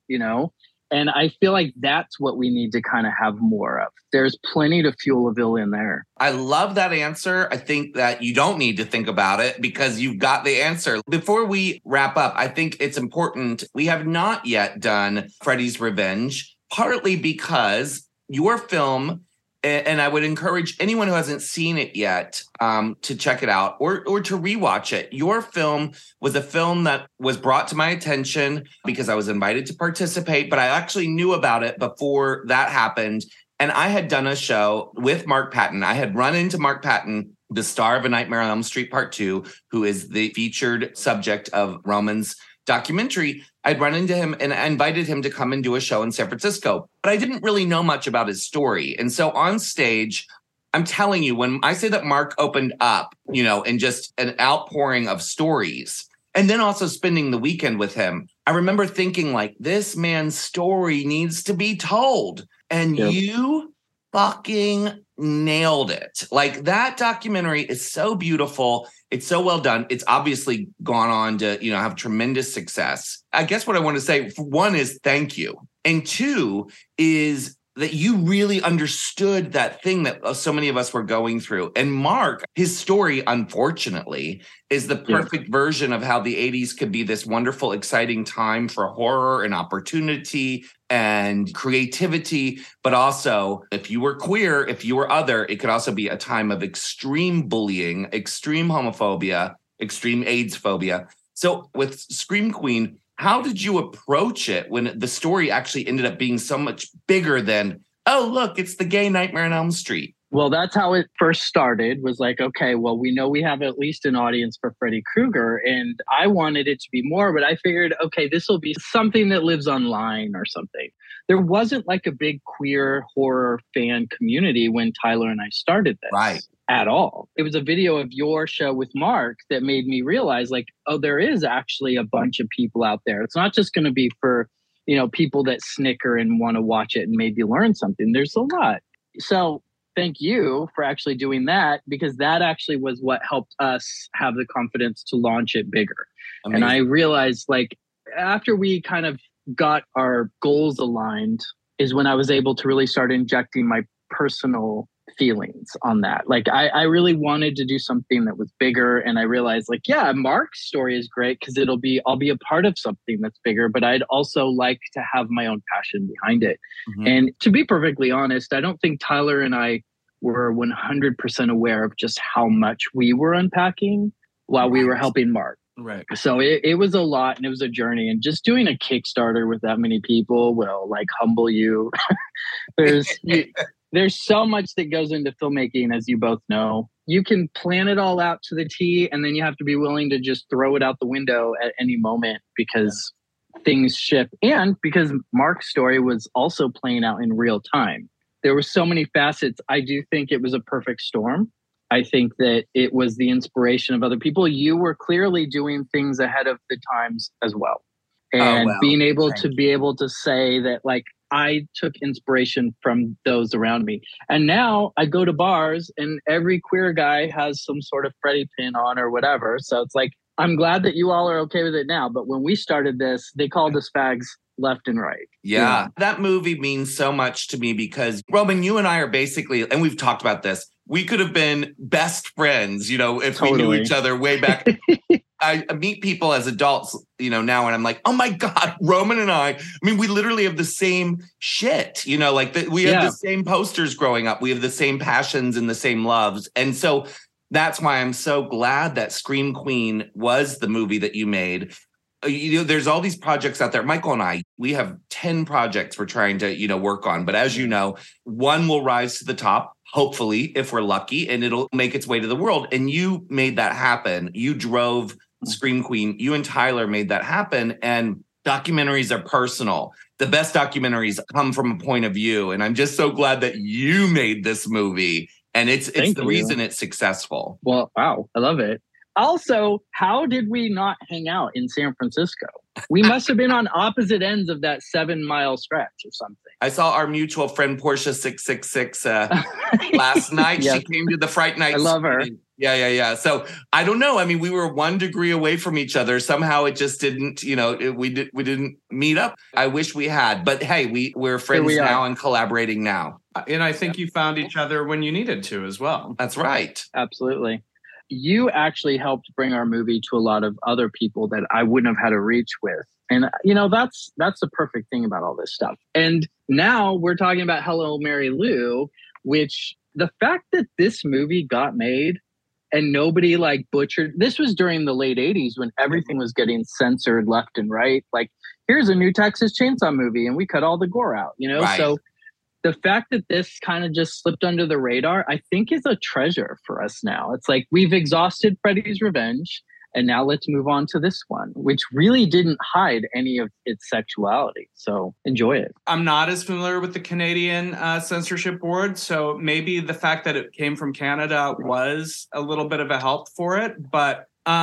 you know? And I feel like that's what we need to kind of have more of. There's plenty to fuel a villain there. I love that answer. I think that you don't need to think about it because you've got the answer. Before we wrap up, I think it's important. We have not yet done Freddy's Revenge, partly because your film, and I would encourage anyone who hasn't seen it yet to check it out or to rewatch it. Your film was a film that was brought to my attention because I was invited to participate, but I actually knew about it before that happened. And I had done a show with Mark Patton. I had run into Mark Patton, the star of A Nightmare on Elm Street Part 2, who is the featured subject of Roman's documentary. I'd run into him and I invited him to come and do a show in San Francisco, but I didn't really know much about his story. And so on stage, I'm telling you, when I say that Mark opened up, you know, and just an outpouring of stories, and then also spending the weekend with him, I remember thinking like, this man's story needs to be told. And you fucking nailed it. Like, that documentary is so beautiful. It's so well done. It's obviously gone on to, you know, have tremendous success. I guess what I want to say, one is thank you. And two is that you really understood that thing that so many of us were going through. And Mark, his story, unfortunately, is the perfect version of how the 80s could be this wonderful, exciting time for horror and opportunity and creativity. But also, if you were queer, if you were other, it could also be a time of extreme bullying, extreme homophobia, extreme AIDS phobia. So with Scream Queen, how did you approach it when the story actually ended up being so much bigger than, oh, look, it's the gay Nightmare on Elm Street? Well, that's how it first started, was like, okay, well, we know we have at least an audience for Freddy Krueger, and I wanted it to be more, but I figured, okay, this will be something that lives online or something. There wasn't like a big queer horror fan community when Tyler and I started this. Right. At all. It was a video of your show with Mark that made me realize, like, oh, there is actually a bunch of people out there. It's not just going to be for, you know, people that snicker and want to watch it and maybe learn something. There's a lot. So thank you for actually doing that, because that actually was what helped us have the confidence to launch it bigger. Amazing. And I realized, like, after we kind of got our goals aligned is when I was able to really start injecting my personal feelings on that. Like, I really wanted to do something that was bigger, and I realized, like, yeah, Mark's story is great because I'll be a part of something that's bigger, but I'd also like to have my own passion behind it. Mm-hmm. And to be perfectly honest, I don't think Tyler and I were 100% aware of just how much we were unpacking while we were helping Mark. Right. So it was a lot, and it was a journey, and just doing a Kickstarter with that many people will, like, humble you. There's so much that goes into filmmaking, as you both know. You can plan it all out to the T, and then you have to be willing to just throw it out the window at any moment because things shift. And because Mark's story was also playing out in real time. There were so many facets. I do think it was a perfect storm. I think that it was the inspiration of other people. You were clearly doing things ahead of the times as well. And being able to say that, like, I took inspiration from those around me. And now I go to bars and every queer guy has some sort of Freddy pin on or whatever. So it's like, I'm glad that you all are okay with it now. But when we started this, they called us fags left and right. Yeah. That movie means so much to me because, Roman, you and I are basically, and we've talked about this, we could have been best friends, you know, if we knew each other way back. I meet people as adults, you know, now, and I'm like, oh my God, Roman and I mean, we literally have the same shit, you know, like we have the same posters growing up. We have the same passions and the same loves. And so that's why I'm so glad that Scream Queen was the movie that you made. You know, there's all these projects out there. Michael and I, we have 10 projects we're trying to, you know, work on. But as you know, one will rise to the top, hopefully, if we're lucky, and it'll make its way to the world. And you made that happen. You drove Scream Queen. You and Tyler made that happen. And documentaries are personal. The best documentaries come from a point of view. And I'm just so glad that you made this movie. And it's the reason it's successful. Well, wow. I love it. Also, how did we not hang out in San Francisco? We must have been on opposite ends of that 7-mile stretch or something. I saw our mutual friend, Portia 666, last night. Yes. She came to the Fright Night. I love her. Yeah. So I don't know. I mean, we were 1 degree away from each other. Somehow it just didn't, we didn't meet up. I wish we had, but hey, we're friends now and collaborating now. And I think you found each other when you needed to as well. That's right. Absolutely. You actually helped bring our movie to a lot of other people that I wouldn't have had a reach with. And, that's the perfect thing about all this stuff. And now we're talking about Hello, Mary Lou, which the fact that this movie got made and nobody butchered. This was during the late 80s when everything was getting censored left and right. Like, here's a new Texas Chainsaw movie and we cut all the gore out, Right. So the fact that this kind of just slipped under the radar, I think is a treasure for us now. It's like we've exhausted Freddy's Revenge and now let's move on to this one, which really didn't hide any of its sexuality. So enjoy it. I'm not as familiar with the Canadian censorship board, so maybe the fact that it came from Canada was a little bit of a help for it. But,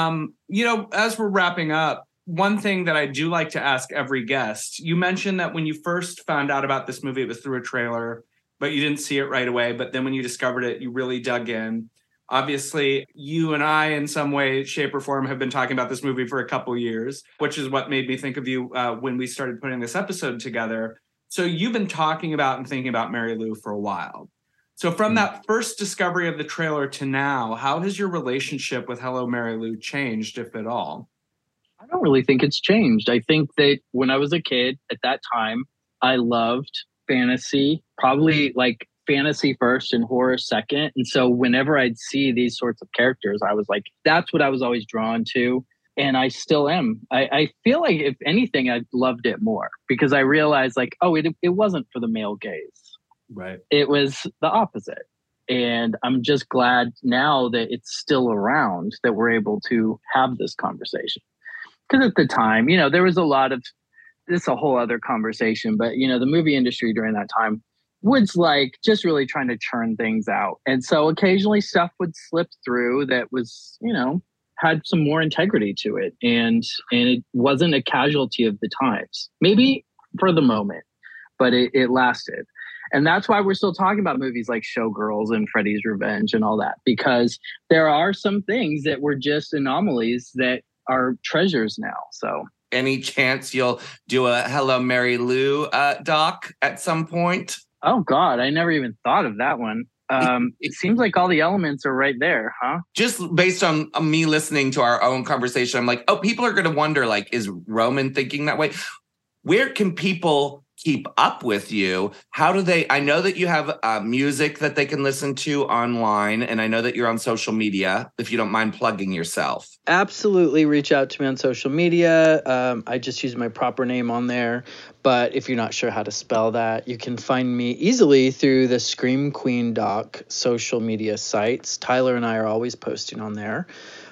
as we're wrapping up, one thing that I do like to ask every guest, you mentioned that when you first found out about this movie, it was through a trailer, but you didn't see it right away. But then when you discovered it, you really dug in. Obviously, you and I, in some way, shape, or form, have been talking about this movie for a couple years, which is what made me think of you when we started putting this episode together. So you've been talking about and thinking about Mary Lou for a while. So from that first discovery of the trailer to now, how has your relationship with Hello, Mary Lou changed, if at all? I don't really think it's changed. I think that when I was a kid at that time, I loved fantasy, probably fantasy first and horror second. And so whenever I'd see these sorts of characters, I was like, that's what I was always drawn to. And I still am. I feel like if anything, I loved it more because I realized it wasn't for the male gaze. Right. It was the opposite. And I'm just glad now that it's still around that we're able to have this conversation. Because at the time, there was a lot of, this is a whole other conversation, but, the movie industry during that time was just really trying to churn things out. And so occasionally stuff would slip through that was, had some more integrity to it. And it wasn't a casualty of the times, maybe for the moment, but it lasted. And that's why we're still talking about movies like Showgirls and Freddy's Revenge and all that, because there are some things that were just anomalies that are treasures now. So any chance you'll do a Hello, Mary Lou doc at some point? Oh, God, I never even thought of that one. It seems like all the elements are right there, huh? Just based on me listening to our own conversation, I'm like, oh, people are going to wonder, is Roman thinking that way? Where can people keep up with you? How do they? I know that you have music that they can listen to online, and I know that you're on social media, if you don't mind plugging yourself. Absolutely. Reach out to me on social media. I just use my proper name on there. But if you're not sure how to spell that, you can find me easily through the Scream Queen Doc social media sites. Tyler and I are always posting on there.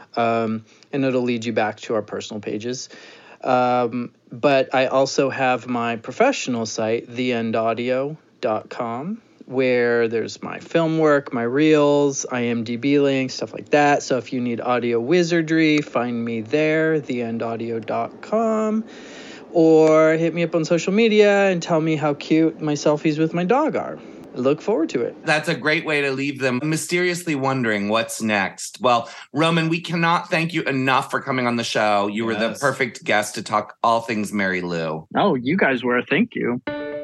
And it'll lead you back to our personal pages. But I also have my professional site, theendaudio.com, where there's my film work, my reels, IMDb links, stuff like that. So if you need audio wizardry, find me there, theendaudio.com, or hit me up on social media and tell me how cute my selfies with my dog are. Look forward to it. That's a great way to leave them mysteriously wondering what's next. Well, Roman, we cannot thank you enough for coming on the show. You were the perfect guest to talk all things Mary Lou. Oh, you guys were. Thank you.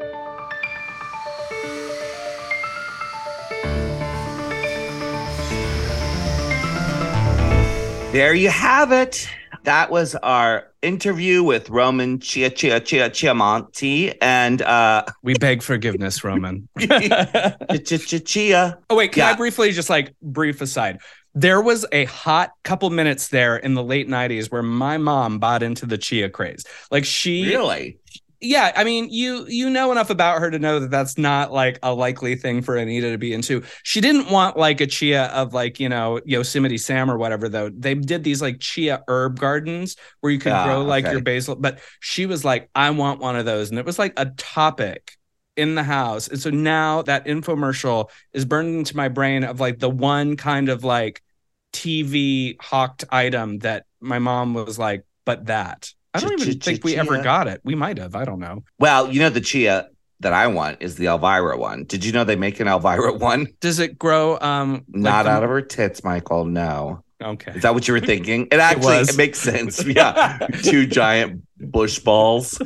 There you have it. That was our interview with Roman Chiamonti, and we beg forgiveness, Roman. Chia. Oh wait, can I briefly brief aside? There was a hot couple minutes there in the late 90s where my mom bought into the Chia craze. Really? Yeah, I mean, you know enough about her to know that that's not a likely thing for Anita to be into. She didn't want a chia of Yosemite Sam or whatever, though. They did these chia herb gardens where you could grow your basil. But she was like, I want one of those. And it was a topic in the house. And so now that infomercial is burned into my brain of the one kind of TV hawked item that my mom was but that. I don't even think we ever got it. We might have. I don't know. Well, the chia that I want is the Elvira one. Did you know they make an Elvira one? Does it grow? Not out of her tits, Michael. No. Okay. Is that what you were thinking? It actually it makes sense. Yeah. 2 giant bush balls.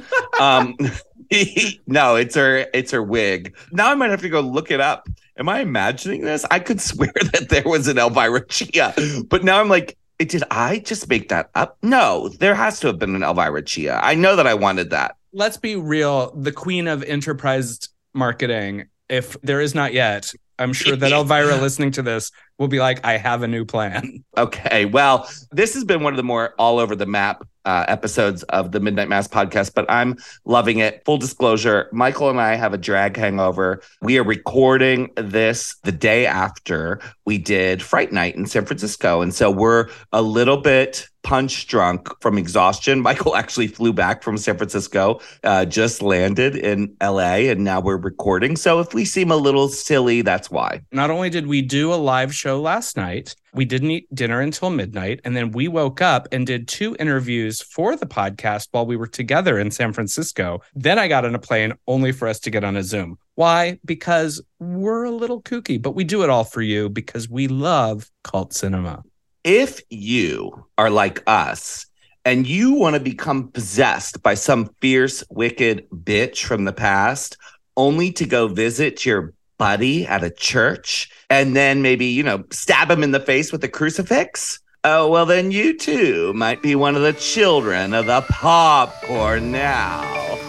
No, it's her wig. Now I might have to go look it up. Am I imagining this? I could swear that there was an Elvira Chia, but now I'm like, did I just make that up? No, there has to have been an Elvira Chia. I know that I wanted that. Let's be real. The queen of enterprise marketing, if there is not yet, I'm sure that Elvira listening to this will be like, I have a new plan. Okay, well, this has been one of the more all over the map episodes of the Midnight Mass podcast, but I'm loving it. Full disclosure, Michael and I have a drag hangover. We are recording this the day after we did Fright Night in San Francisco. And so we're a little bit punch drunk from exhaustion. Michael actually flew back from San Francisco, just landed in LA, and now we're recording. So if we seem a little silly, that's why. Not only did we do a live show last night, we didn't eat dinner until midnight, and then we woke up and did 2 interviews for the podcast while we were together in San Francisco. Then I got on a plane only for us to get on a Zoom. Why? Because we're a little kooky, but we do it all for you because we love cult cinema. If you are like us and you want to become possessed by some fierce, wicked bitch from the past, only to go visit your buddy at a church and then maybe, stab him in the face with a crucifix, oh, well, then you too might be one of the children of the popcorn now.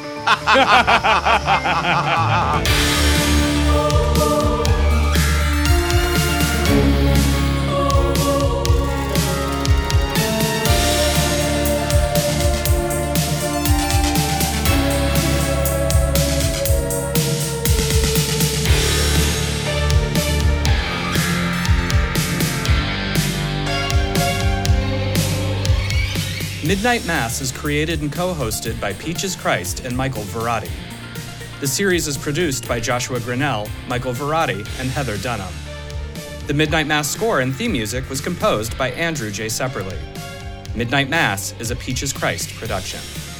Midnight Mass is created and co-hosted by Peaches Christ and Michael Verratti. The series is produced by Joshua Grinnell, Michael Verratti, and Heather Dunham. The Midnight Mass score and theme music was composed by Andrew J. Sepperly. Midnight Mass is a Peaches Christ production.